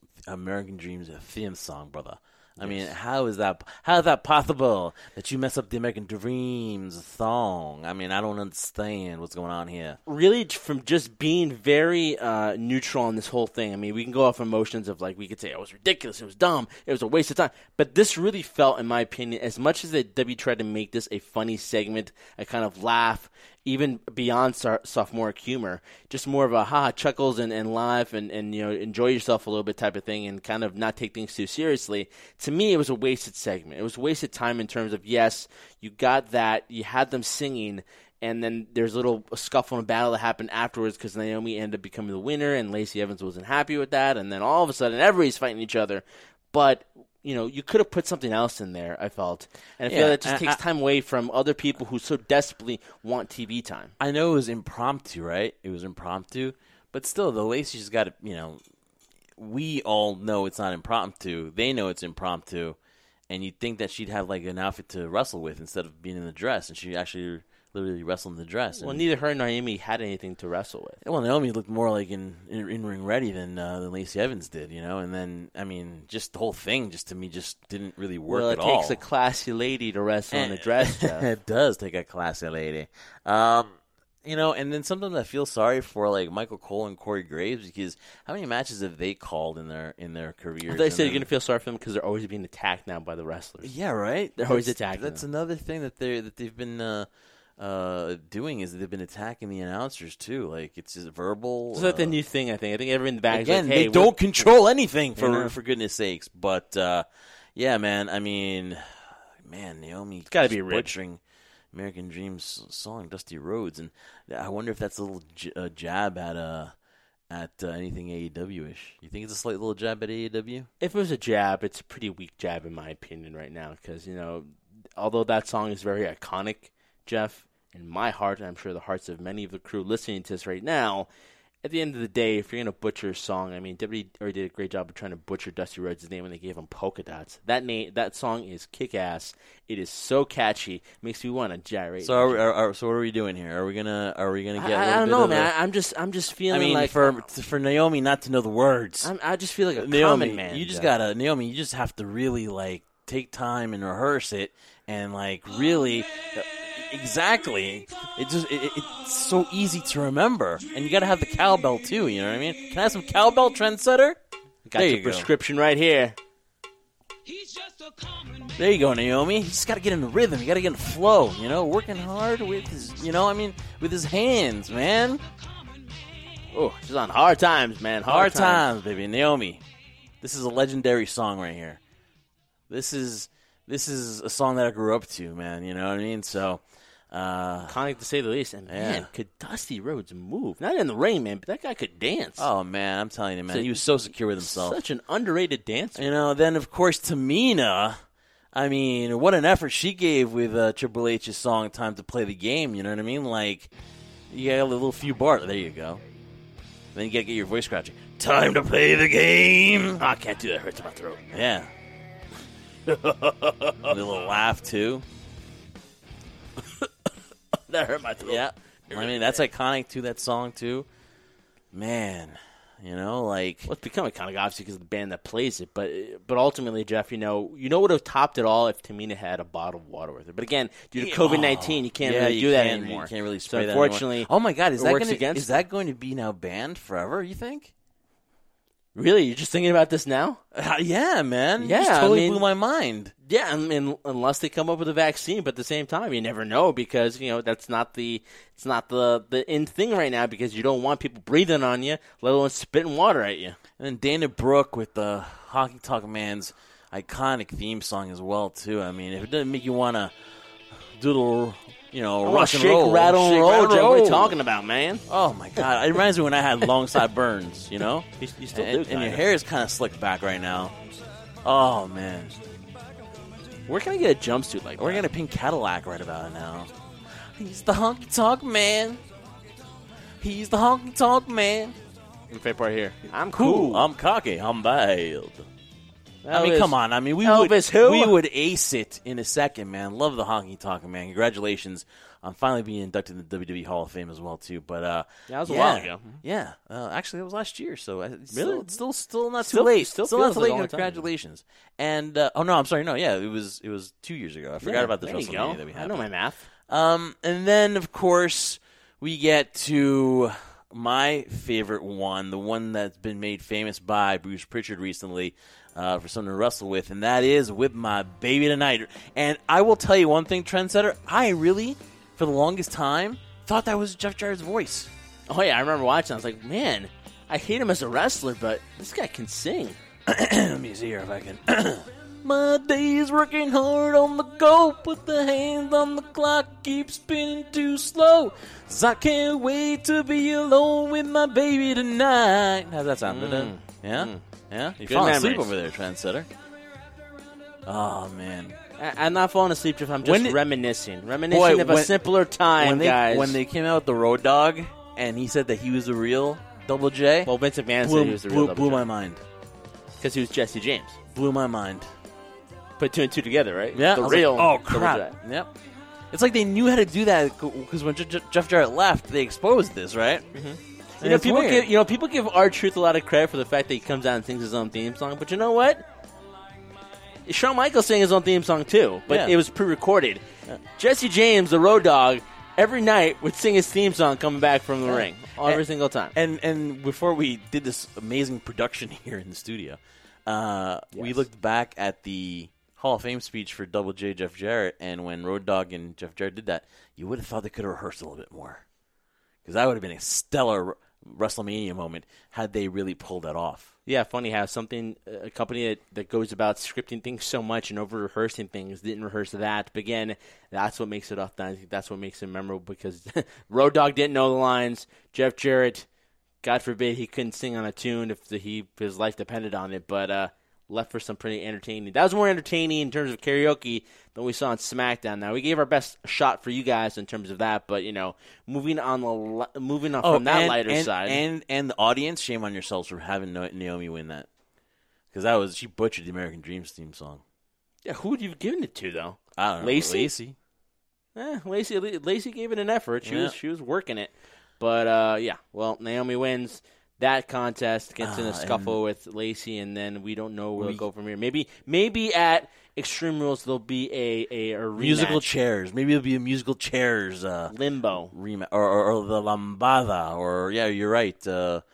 theme song, brother. I mean, how is that possible that you mess up the American Dreams song? I mean, I don't understand what's going on here. Really, from just being very neutral on this whole thing. I mean, we can go off emotions of, like, we could say it was ridiculous, it was dumb, it was a waste of time. But this really felt, in my opinion, as much as that W tried to make this a funny segment, a kind of laugh, even beyond sophomoric humor, just more of a chuckles and laugh and enjoy yourself a little bit type of thing, and kind of not take things too seriously. To me, it was a wasted segment. It was wasted time in terms of, yes, you got that, you had them singing, and then there's a little scuffle and battle that happened afterwards because Naomi ended up becoming the winner, and Lacey Evans wasn't happy with that, and then all of a sudden everybody's fighting each other. But you could have put something else in there, I felt. And I feel that just takes time away from other people who so desperately want TV time. I know it was impromptu, right? It was impromptu. But still, the Lacey's got to, we all know it's not impromptu. They know it's impromptu. And you'd think that she'd have, like, an outfit to wrestle with instead of being in the dress. And she actually literally wrestled in the dress. Well, neither her nor Naomi had anything to wrestle with. Well, Naomi looked more like in-ring ready than Lacey Evans did, And then, I mean, just the whole thing to me just didn't really work at all. Well, it takes a classy lady to wrestle in a dress, Jeff. It does take a classy lady. And then sometimes I feel sorry for, like, Michael Cole and Corey Graves, because how many matches have they called in their careers? They say you're going to feel sorry for them because they're always being attacked now by the wrestlers. Yeah, right? They're always attacking That's them. Another thing that they've been doing is that they've been attacking the announcers too. Like, it's just verbal. It's like the new thing. I think everyone in the back again, is like, hey, they don't control anything for goodness sakes. But yeah, man. I mean, Naomi, it's got to be butchering American Dreams song Dusty Rhodes, and I wonder if that's a little jab at anything AEW-ish. You think it's a slight little jab at AEW? If it was a jab, it's a pretty weak jab in my opinion right now, because although that song is very iconic, Jeff, in my heart, and I'm sure the hearts of many of the crew listening to this right now, at the end of the day, if you're going to butcher a song, I mean, WWE already did a great job of trying to butcher Dusty Rhodes' name when they gave him Polka Dots. That song is kick-ass. It is so catchy. It makes me want to gyrate. So, so what are we doing here? Are we gonna get? I don't know, man. I'm just feeling. I mean, like for Naomi not to know the words. I just feel like a Naomi, common man. You just gotta, Naomi. You just have to really, like, take time and rehearse it, and, like, really. Exactly. It's so easy to remember. And you got to have the cowbell, too. You know what I mean? Can I have some cowbell, Trendsetter? Got your prescription right here. There you go, Naomi. You just got to get in the rhythm. You got to get in the flow. Working hard with his, with his hands, man. Oh, she's on hard times, man. Hard times, baby. Naomi, this is a legendary song right here. This is a song that I grew up to, man. You know what I mean? So, iconic to say the least. And man, could Dusty Rhodes move? Not in the ring, man, but that guy could dance. Oh man, I'm telling you, man, he was so secure with himself. Such an underrated dancer. Then of course Tamina. I mean, what an effort she gave with Triple H's song "Time to Play the Game." You know what I mean? Like, you got a little few bars. There you go. Then you got to get your voice scratching. Time to play the game. Oh, I can't do that. It hurts my throat. Yeah. A little laugh, too. That hurt my throat. Yeah. I mean, that's iconic, too, that song, too. Man, like... Well, it's become iconic, obviously, because of the band that plays it. But ultimately, Jeff, what would have topped it all if Tamina had a bottle of water with her. But again, due to COVID-19, you can't really do that anymore. You can't really spray that unfortunately, anymore. Oh, my God, is that going to be now banned forever, you think? Really? You're just thinking about this now? Yeah, man. Yeah, you just totally blew my mind. Yeah, I mean, unless they come up with a vaccine, but at the same time, you never know because that's not the in thing right now because you don't want people breathing on you, let alone spitting water at you. And then Dana Brooke with the Honky Tonk Man's iconic theme song as well too. I mean, if it doesn't make you want to doodle. Rock and roll. Rattle, and roll. What are you talking about, man? Oh, my God. It reminds me when I had long sideburns, You still do. And your hair is kind of slicked back right now. Oh, man. Where can I get a jumpsuit like that? We're getting a pink Cadillac right about now. He's the honky tonk man. He's the honky tonk man. My favorite part here. I'm cool. I'm cocky. I'm bad. Come on. I mean, we would ace it in a second, man. Love the honky tonk, man. Congratulations on finally being inducted in the WWE Hall of Fame as well, too. But that was a while ago. Yeah, actually, it was last year, so really, still not too late. Still not too late. Congratulations. And I'm sorry. No, yeah, it was 2 years ago. I forgot about this WrestleMania that we had. I know my math. And then, of course, we get to my favorite one, the one that's been made famous by Bruce Pritchard recently for someone to wrestle with, and that is With My Baby Tonight. And I will tell you one thing, Trendsetter, I really, for the longest time, thought that was Jeff Jarrett's voice. Oh, yeah, I remember watching. I was like, man, I hate him as a wrestler, but this guy can sing. Let me see here if I can. My day's working hard on the go. Put the hands on the clock. Keep spinning too slow. 'Cause I can't wait to be alone with my baby tonight. How's that sound? Yeah? Yeah? You're falling asleep over there, Trendsetter. Oh, man. I'm not falling asleep, Jeff. I'm just reminiscing. Of a simpler time, guys. When they came out with the Road Dogg, and he said that he was the real Double J. Well, Vince McMahon said he was the real Double J. Blew my mind. Because he was Jesse James. Blew my mind. Put 2 and 2 together, right? Yeah. The real. Like, oh, crap. Yep. It's like they knew how to do that because when Jeff Jarrett left, they exposed this, right? Mm-hmm. People give R-Truth a lot of credit for the fact that he comes out and sings his own theme song. But you know what? Shawn Michaels sang his own theme song too, but it was pre-recorded. Jesse James, the Road Dogg, every night would sing his theme song coming back from the ring every single time. And before we did this amazing production here in the studio, we looked back at the Hall of Fame speech for Double J Jeff Jarrett, and when Road Dogg and Jeff Jarrett did that, you would have thought they could have rehearsed a little bit more. Because that would have been a stellar WrestleMania moment had they really pulled that off. Yeah, funny how a company that goes about scripting things so much and over-rehearsing things didn't rehearse that. But again, that's what makes it authentic. That's what makes it memorable because Road Dogg didn't know the lines. Jeff Jarrett, God forbid, he couldn't sing on a tune if his life depended on it, but left for some pretty entertaining. That was more entertaining in terms of karaoke than we saw on SmackDown. Now, we gave our best shot for you guys in terms of that, but, moving on from that lighter side. And the audience, shame on yourselves for having Naomi win that. Because she butchered the American Dreams theme song. Yeah, who would you have given it to, though? I don't know. Lacey? Lacey gave it an effort. She was working it. But, Naomi wins that contest, gets in a scuffle with Lacey, and then we don't know where we'll go from here. Maybe at Extreme Rules there'll be a rematch. Musical chairs. Maybe it'll be a musical chairs limbo rematch or the lambada or you're right. Well,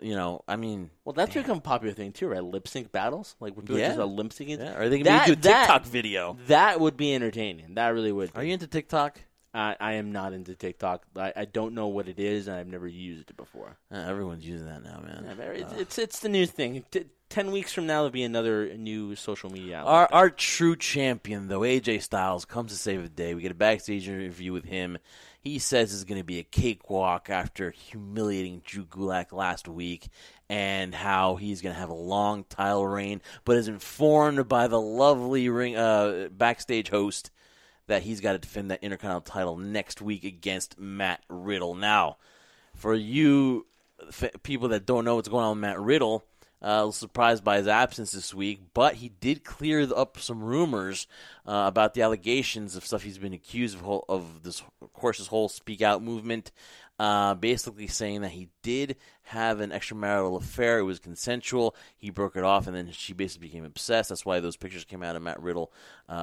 that's become a popular thing too, right? Lip sync battles, like when people just lip syncing. Yeah. Or they can do a TikTok video. That would be entertaining. That really would. Are you into TikTok? I am not into TikTok. I don't know what it is, and I've never used it before. Everyone's using that now, man. Yeah, it's the new thing. 10 weeks from now, there'll be another new social media outlet. Our true champion, though, AJ Styles, comes to save the day. We get a backstage interview with him. He says it's going to be a cakewalk after humiliating Drew Gulak last week and how he's going to have a long title reign, but is informed by the lovely backstage host that he's got to defend that Intercontinental title next week against Matt Riddle. Now, for you people that don't know what's going on with Matt Riddle, I was surprised by his absence this week, but he did clear up some rumors about the allegations of stuff he's been accused of this whole Speak Out movement, basically saying that he did have an extramarital affair. It was consensual. He broke it off, and then she basically became obsessed. That's why those pictures came out of Matt Riddle,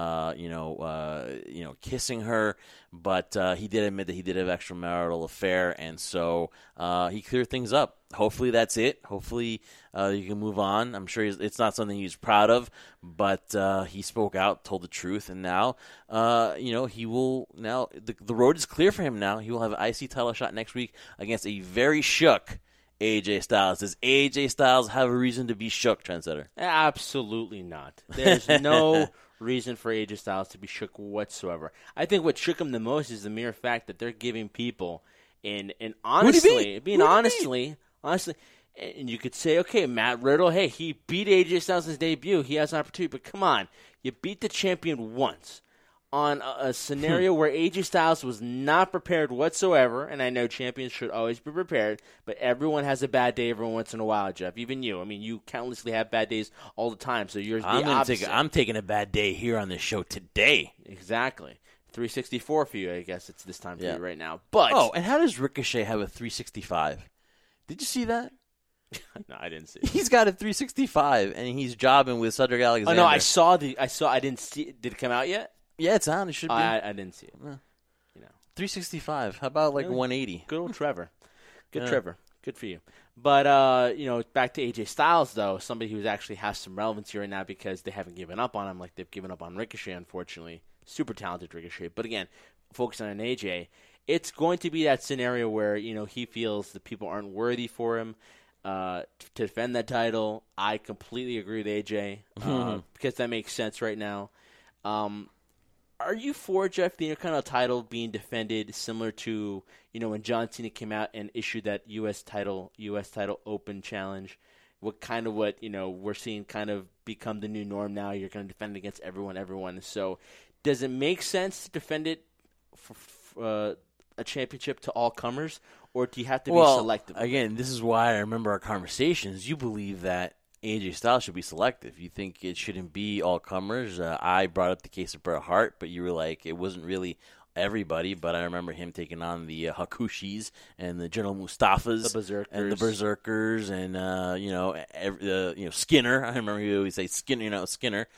kissing her. But he did admit that he did have an extramarital affair, and so he cleared things up. Hopefully that's it. Hopefully you can move on. I'm sure it's not something he's proud of, but he spoke out, told the truth, and now he will. Now the road is clear for him. Now he will have an IC title shot next week against a very shook AJ Styles. Does AJ Styles have a reason to be shook, Trendsetter? Absolutely not. There's no reason for AJ Styles to be shook whatsoever. I think what shook him the most is the mere fact that they're giving people, and honestly, and you could say, okay, Matt Riddle, hey, he beat AJ Styles in his debut. He has an opportunity, but come on. You beat the champion once. on a scenario where AJ Styles was not prepared whatsoever, and I know champions should always be prepared, but everyone has a bad day every once in a while, Jeff. Even you. I mean, you countlessly have bad days all the time, so yours the opposite. I'm taking a bad day here on this show today. Exactly. 364 for you, I guess it's this time for you right now. But and how does Ricochet have a 365? Did you see that? No, I didn't see it. He's got a 365, and he's jobbing with Cedric Alexander. Oh, no, I didn't see it. Did it come out yet? Yeah, it's on. It should be. I didn't see it. 365. How about like 180? Good old Trevor. Trevor. Good for you. But, back to AJ Styles, though, somebody who actually has some relevance here right now because they haven't given up on him like they've given up on Ricochet, unfortunately. Super talented Ricochet. But, again, focusing on AJ, it's going to be that scenario where, he feels that people aren't worthy for him to defend that title. I completely agree with AJ because that makes sense right now. Are you for, Jeff, the Intercontinental title being defended similar to, when John Cena came out and issued that U.S. title open challenge? What we're seeing kind of become the new norm now. You're going to defend against everyone. So does it make sense to defend it for a championship to all comers, or do you have to be selective? Again, this is why I remember our conversations. You believe that AJ Styles should be selective. You think it shouldn't be all comers. I brought up the case of Bret Hart, but you were like, it wasn't really everybody. But I remember him taking on the Hakushis and the General Mustafas, the Berserkers, and Skinner. I remember he always say Skinner.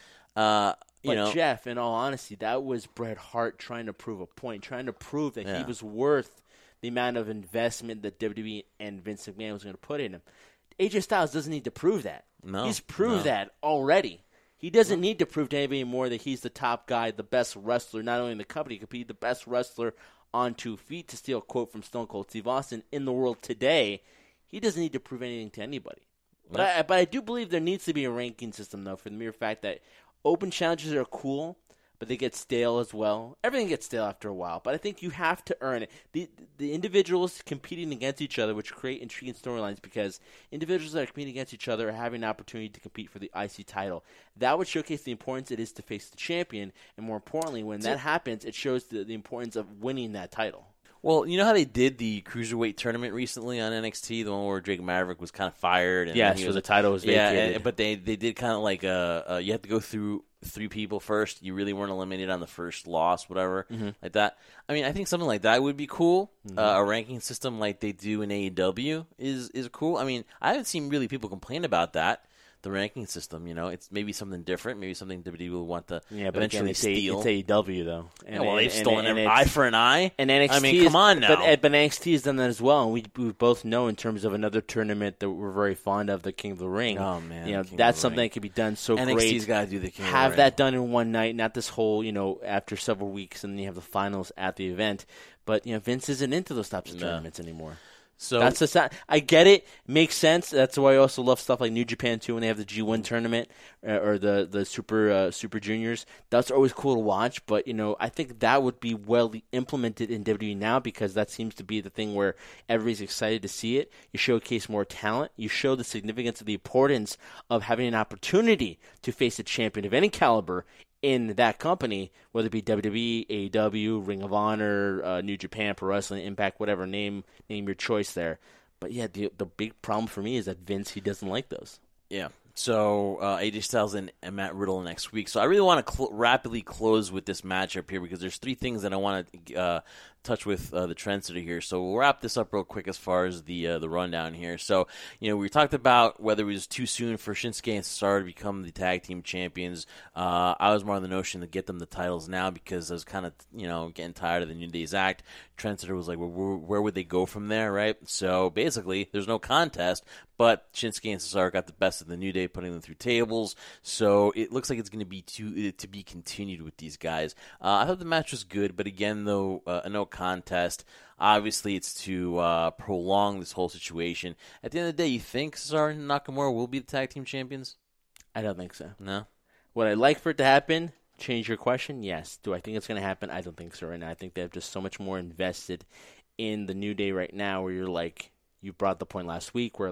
Jeff, in all honesty, that was Bret Hart trying to prove a point, trying to prove that he was worth the amount of investment that WWE and Vince McMahon was going to put in him. AJ Styles doesn't need to prove that. No, he's proved that already. He doesn't need to prove to anybody more that he's the top guy, the best wrestler, not only in the company, he could be the best wrestler on 2 feet, to steal a quote from Stone Cold Steve Austin, in the world today. He doesn't need to prove anything to anybody. But I do believe there needs to be a ranking system, though, for the mere fact that open challenges are cool, but they get stale as well. Everything gets stale after a while, but I think you have to earn it. The individuals competing against each other, which create intriguing storylines, because individuals that are competing against each other are having an opportunity to compete for the IC title. That would showcase the importance it is to face the champion, and more importantly, when that happens, it shows the importance of winning that title. Well, you know how they did the Cruiserweight tournament recently on NXT, the one where Drake Maverick was kind of fired? And so the title was vacated. Yeah, but they did kind of like you have to go through 3 people first. You really weren't eliminated on the first loss, whatever, like that. I mean, I think something like that would be cool. A ranking system like they do in AEW is cool. I mean, I haven't seen really people complain about that. The ranking system, it's maybe something different, maybe something WWE will want to eventually steal. It's AEW, though. They've stolen an eye for an eye. And NXT, I mean, come on now. But NXT has done that as well, and we both know in terms of another tournament that we're very fond of, the King of the Ring. Oh, man. That's something that can be done so great. NXT's got to do the King of the Ring. Have that done in one night, not this whole, after several weeks, and then you have the finals at the event. But, Vince isn't into those types of tournaments anymore. So that's I get it. Makes sense. That's why I also love stuff like New Japan too, when they have the G1 tournament or the Super Juniors. That's always cool to watch. But I think that would be well implemented in WWE now, because that seems to be the thing where everybody's excited to see it. You showcase more talent. You show the significance of the importance of having an opportunity to face a champion of any caliber in that company, whether it be WWE, AEW, Ring of Honor, New Japan, Pro Wrestling, Impact, whatever, name your choice there. But yeah, the big problem for me is that Vince, he doesn't like those. Yeah. So AJ Styles and Matt Riddle next week. So I really want to rapidly close with this matchup here, because there's 3 things that I want to touch with the trendsetter here. So we'll wrap this up real quick as far as the rundown here. So we talked about whether it was too soon for Shinsuke and Cesaro to become the tag team champions. I was more on the notion to get them the titles now, because I was kind of getting tired of the New Day's Act. Trendsetter was like, well, where would they go from there, right? So basically, there's no contest, but Shinsuke and Cesaro got the best of the New Day, putting them through tables. So it looks like it's going to be to be continued with these guys. I thought the match was good, but again, though, no contest. Obviously, it's to prolong this whole situation. At the end of the day, you think Cesaro and Nakamura will be the tag team champions? I don't think so. No? Would I like for it to happen? Change your question? Yes. Do I think it's going to happen? I don't think so right now. I think they have just so much more invested in the New Day right now, where you're like, you brought the point last week where, like,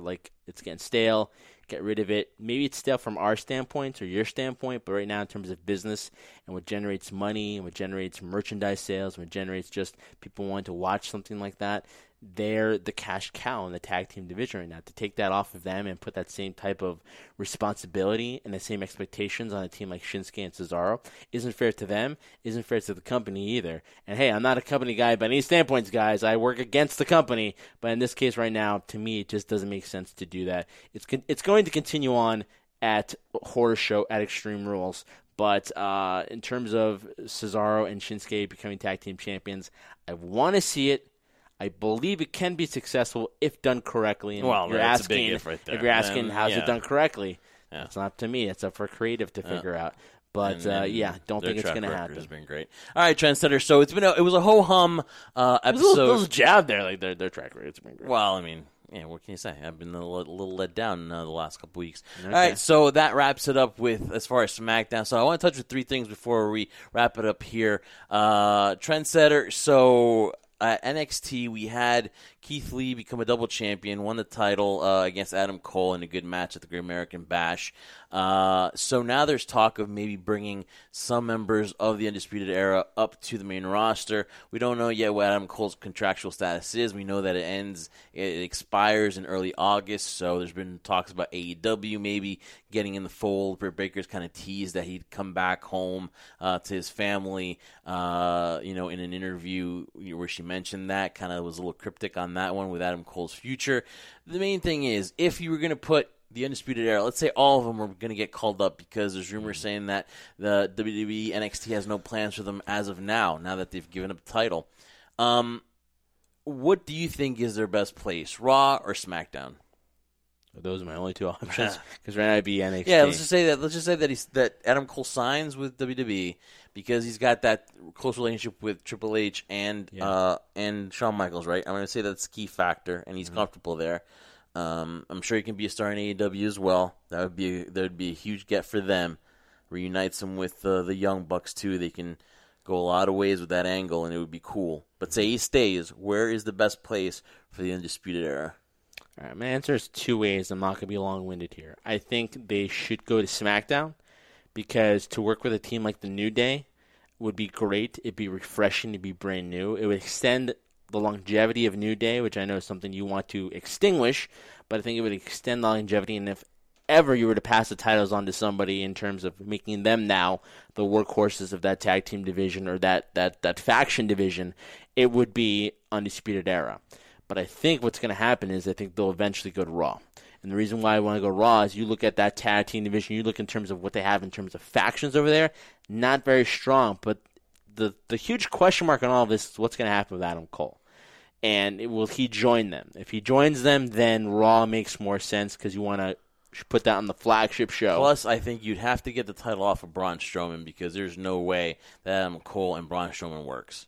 it's getting stale. Get rid of it. Maybe it's stale from our standpoint or your standpoint, but right now in terms of business and what generates money and what generates merchandise sales and what generates just people wanting to watch something like that, they're the cash cow in the tag team division right now. To take that off of them and put that same type of responsibility and the same expectations on a team like Shinsuke and Cesaro isn't fair to them, isn't fair to the company either. And hey, I'm not a company guy by any standpoints, guys. I work against the company, but in this case right now, to me, it just doesn't make sense to do that. It's going to continue on at Horror Show at Extreme Rules, but in terms of Cesaro and Shinsuke becoming tag team champions, I want to see it. I believe it can be successful if done correctly. And well, you're that's asking, a big if right there. If you're asking how's it done correctly, yeah. It's not up to me. It's up for creative to figure out. But don't think it's going to happen. It's been great. All right, Trendsetter. So it was a ho hum episode. There's a little jab there, like their track record's been great. Well, I mean, yeah, what can you say? I've been a little let down the last couple weeks. Okay. All right, so that wraps it up with as far as SmackDown. So I want to touch with three things before we wrap it up here. Trendsetter. So at NXT, we had Keith Lee become a double champion, won the title against Adam Cole in a good match at the Great American Bash. So now there's talk of maybe bringing some members of the Undisputed Era up to the main roster. We don't know yet what Adam Cole's contractual status is. We know that it expires in early August, so there's been talks about AEW maybe getting in the fold. Britt Baker's kind of teased that he'd come back home to his family, in an interview where she mentioned that. Kind of was a little cryptic on that one with Adam Cole's future. The main thing is, if you were going to put the Undisputed Era, let's say all of them are going to get called up because there's rumors saying that the WWE NXT has no plans for them as of now that they've given up the title. What do you think is their best place, Raw or SmackDown? Those are my only two options because right now it'd be NXT. Yeah, let's just say that Adam Cole signs with WWE because he's got that close relationship with Triple H and Shawn Michaels, right? I'm going to say that's a key factor, and he's comfortable there. I'm sure he can be a star in AEW as well. That would be a huge get for them. Reunites them with the Young Bucks too. They can go a lot of ways with that angle, and it would be cool. But say he stays, where is the best place for the Undisputed Era? All right, my answer is two ways. I'm not going to be long-winded here. I think they should go to SmackDown because to work with a team like the New Day would be great. It'd be refreshing. It'd be brand new. It would extend the longevity of New Day, which I know is something you want to extinguish, but I think it would extend the longevity. And if ever you were to pass the titles on to somebody in terms of making them now the workhorses of that tag team division or that faction division, it would be Undisputed Era. But I think what's going to happen is I think they'll eventually go to Raw. And the reason why I want to go Raw is you look at that tag team division, you look in terms of what they have in terms of factions over there, not very strong. But the huge question mark on all of this is what's going to happen with Adam Cole. And will he join them? If he joins them, then Raw makes more sense because you want to put that on the flagship show. Plus, I think you'd have to get the title off of Braun Strowman because there's no way that Adam Cole and Braun Strowman works.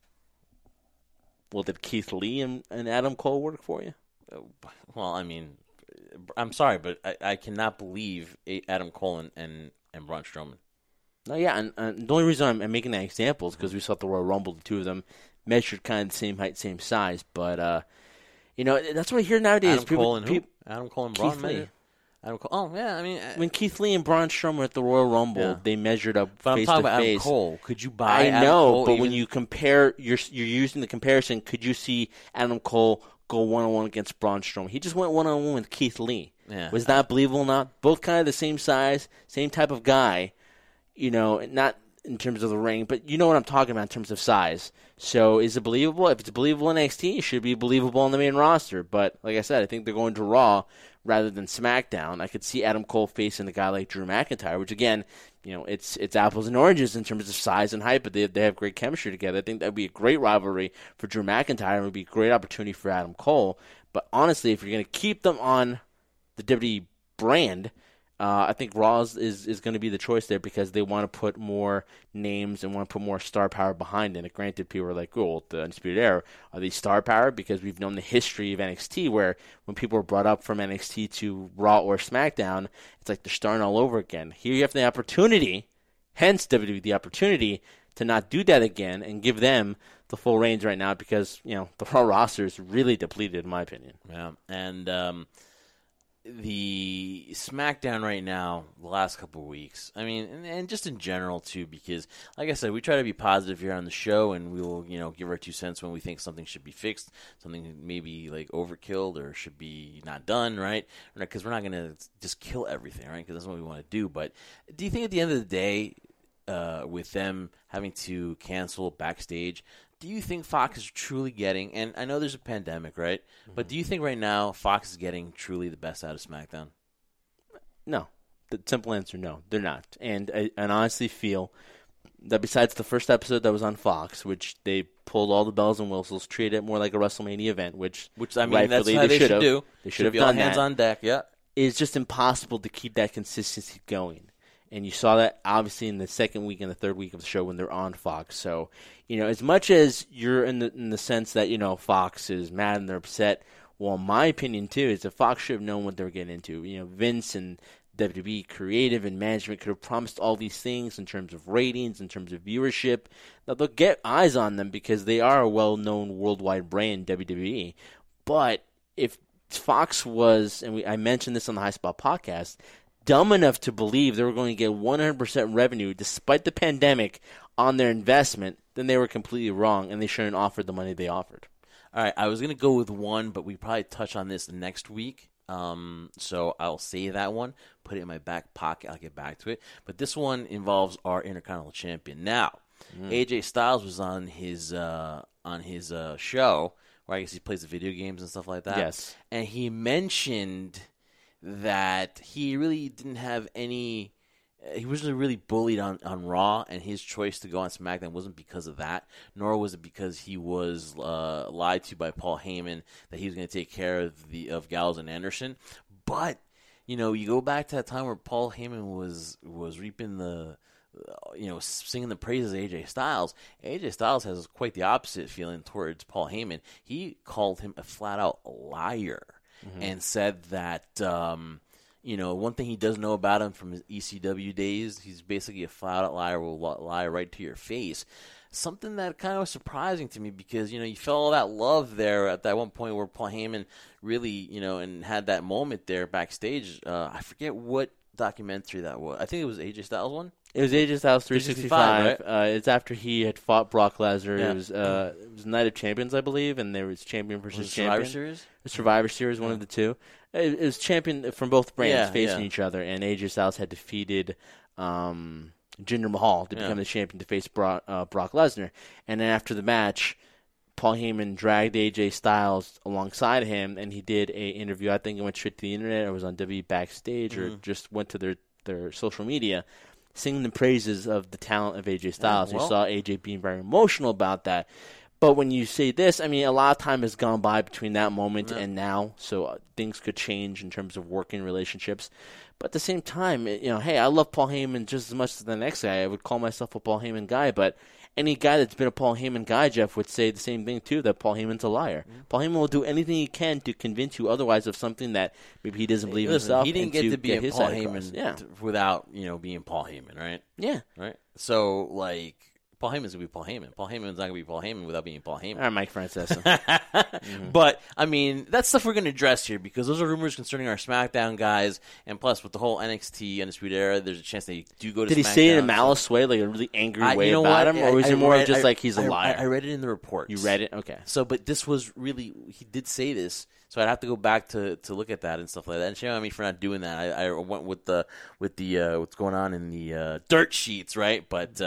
Well, did Keith Lee and Adam Cole work for you? Well, I mean, I'm sorry, but I cannot believe Adam Cole and Braun Strowman. No, yeah, and the only reason I'm making that example is because we saw at the Royal Rumble, the two of them measured kind of the same height, same size. But, that's what I hear nowadays. Adam Cole and who? Adam Cole and Braun? Keith Lee. Adam Cole. Oh, yeah, I mean... when Keith Lee and Braun Strowman were at the Royal Rumble, they measured up but face I'm talking to about face. Adam Cole. Could you buy Adam Cole? But when you compare, you're using the comparison, could you see Adam Cole go one-on-one against Braun Strowman? He just went one-on-one with Keith Lee. Yeah. Was that believable or not? Both kind of the same size, same type of guy, not in terms of the ring, but you know what I'm talking about in terms of size. So is it believable? If it's believable in NXT, it should be believable on the main roster. But like I said, I think they're going to Raw rather than SmackDown. I could see Adam Cole facing a guy like Drew McIntyre, which again, it's apples and oranges in terms of size and height, but they have great chemistry together. I think that would be a great rivalry for Drew McIntyre. It would be a great opportunity for Adam Cole. But honestly, if you're going to keep them on the WWE brand, I think Raw is going to be the choice there because they want to put more names and want to put more star power behind it. Granted, people are like, the Undisputed Era, are they star power? Because we've known the history of NXT where when people are brought up from NXT to Raw or SmackDown, it's like they're starting all over again. Here you have the opportunity, hence WWE, the opportunity to not do that again and give them the full reins right now because, the Raw roster is really depleted in my opinion. Yeah, and the SmackDown right now, the last couple of weeks, I mean, and just in general, too, because, like I said, we try to be positive here on the show, and we will, give our 2 cents when we think something should be fixed, something maybe, like, overkilled or should be not done, right? Because we're not going to just kill everything, right? Because that's what we want to do. But do you think at the end of the day, with them having to cancel Backstage, do you think Fox is truly getting, and I know there's a pandemic, right? Mm-hmm. But do you think right now Fox is getting truly the best out of SmackDown? No. The simple answer, no, they're not. And I honestly feel that besides the first episode that was on Fox, which they pulled all the bells and whistles, treated it more like a WrestleMania event, which I mean, that's how they should do. They should have be done all hands that. On deck, yeah. It's just impossible to keep that consistency going. And you saw that, obviously, in the second week and the third week of the show when they're on Fox. So, as much as you're in the sense that, Fox is mad and they're upset, well, my opinion, too, is that Fox should have known what they were getting into. Vince and WWE creative and management could have promised all these things in terms of ratings, in terms of viewership. Now, they'll get eyes on them because they are a well-known worldwide brand, WWE. But if Fox was, and I mentioned this on the High Spot podcast, dumb enough to believe they were going to get 100% revenue despite the pandemic on their investment, then they were completely wrong, and they shouldn't have offered the money they offered. All right, I was going to go with one, but we probably touch on this next week. So I'll save that one, put it in my back pocket. I'll get back to it. But this one involves our Intercontinental Champion. Now, AJ Styles was on his show, where I guess he plays the video games and stuff like that. Yes. And he mentioned that he really didn't have any – he wasn't really bullied on Raw, and his choice to go on SmackDown wasn't because of that, nor was it because he was lied to by Paul Heyman that he was going to take care of Gallows and Anderson. But, you go back to that time where Paul Heyman was reaping the singing the praises of AJ Styles. AJ Styles has quite the opposite feeling towards Paul Heyman. He called him a flat-out liar. Mm-hmm. And said that, one thing he does know about him from his ECW days, he's basically a flat-out liar, will lie right to your face. Something that kind of was surprising to me because, you felt all that love there at that one point where Paul Heyman really, and had that moment there backstage. I forget what documentary that was. I think it was AJ Styles one. It was AJ Styles 365. Right? It's after he had fought Brock Lesnar. Yeah. It was Night of Champions, I believe, and there was champion versus champion. Survivor Series? The Survivor Series, one of the two. It was champion from both brands facing each other, and AJ Styles had defeated Jinder Mahal to become the champion to face Brock Lesnar. And then after the match, Paul Heyman dragged AJ Styles alongside him, and he did an interview. I think it went straight to the internet, or was on WWE Backstage, or just went to their social media, singing the praises of the talent of AJ Styles. You saw AJ being very emotional about that. But when you say this, I mean, a lot of time has gone by between that moment and now, so things could change in terms of working relationships. But at the same time, hey, I love Paul Heyman just as much as the next guy. I would call myself a Paul Heyman guy, but any guy that's been a Paul Heyman guy, Jeff, would say the same thing, too, that Paul Heyman's a liar. Mm-hmm. Paul Heyman will do anything he can to convince you otherwise of something that maybe he doesn't believe in himself. He didn't get to be a Paul Heyman without, being Paul Heyman, right? Yeah. Right? So, Paul Heyman's going to be Paul Heyman. Paul Heyman's not going to be Paul Heyman without being Paul Heyman. All right, Mike Francesa. But, I mean, that's stuff we're going to address here because those are rumors concerning our SmackDown guys. And plus, with the whole NXT Undisputed Era, there's a chance they do go to SmackDown. Did he say it in a malice way, like a really angry way about him? Or was it more of just like he's a liar? I read it in the reports. You read it? Okay. So, but this was really, he did say this. So I'd have to go back to look at that and stuff like that. And shame on me for not doing that. I went with the what's going on in the dirt sheets, right? But,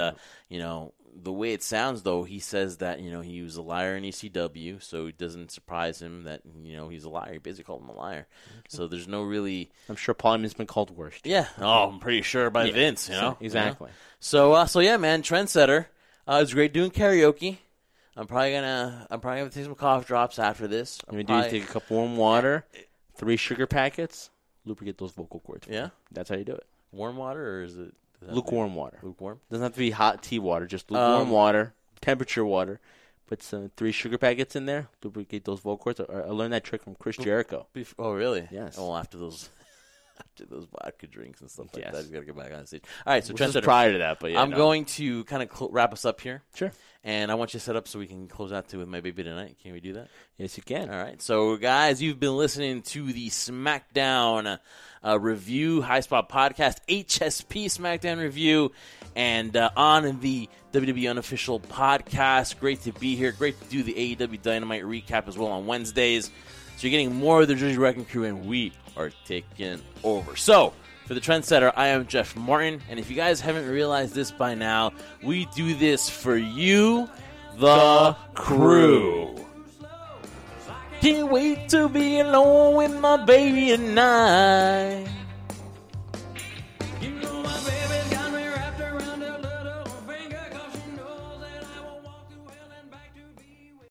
the way it sounds, though, he says that, he was a liar in ECW, so it doesn't surprise him that, he's a liar. He basically called him a liar. Okay. So there's no really... I'm sure Paul Heyman's been called worse. Yeah. Oh, I'm pretty sure by Vince, Exactly. So yeah, man, trendsetter. It's great doing karaoke. I'm probably gonna take some cough drops after this. I'm gonna take a cup of warm water, 3 sugar packets, lubricate those vocal cords. Yeah? That's how you do it. Warm water, or is it... Lukewarm water. Lukewarm? Doesn't have to be hot tea water, just lukewarm water, temperature water. Put some 3 sugar packets in there, lubricate those vocal cords. I learned that trick from Chris Jericho. Oh, really? Yes. Oh, after those After those vodka drinks and stuff like Yes. that, we got to get back on stage. All right, so This is Trendsetter, prior to that, but yeah, I'm going to kind of wrap us up here. Sure. And I want you to set up so we can close out to with My Baby Tonight. Can we do that? Yes, you can. All right. So, guys, you've been listening to the SmackDown review, High Spot Podcast, HSP SmackDown review, and on the WWE Unofficial Podcast. Great to be here. Great to do the AEW Dynamite recap as well on Wednesdays. So you're getting more of the Jersey Wrecking Crew, and we are taking over. So, for the Trendsetter, I am Jeff Martin, and if you guys haven't realized this by now, we do this for you, the crew. Can't wait to be alone with my baby tonight.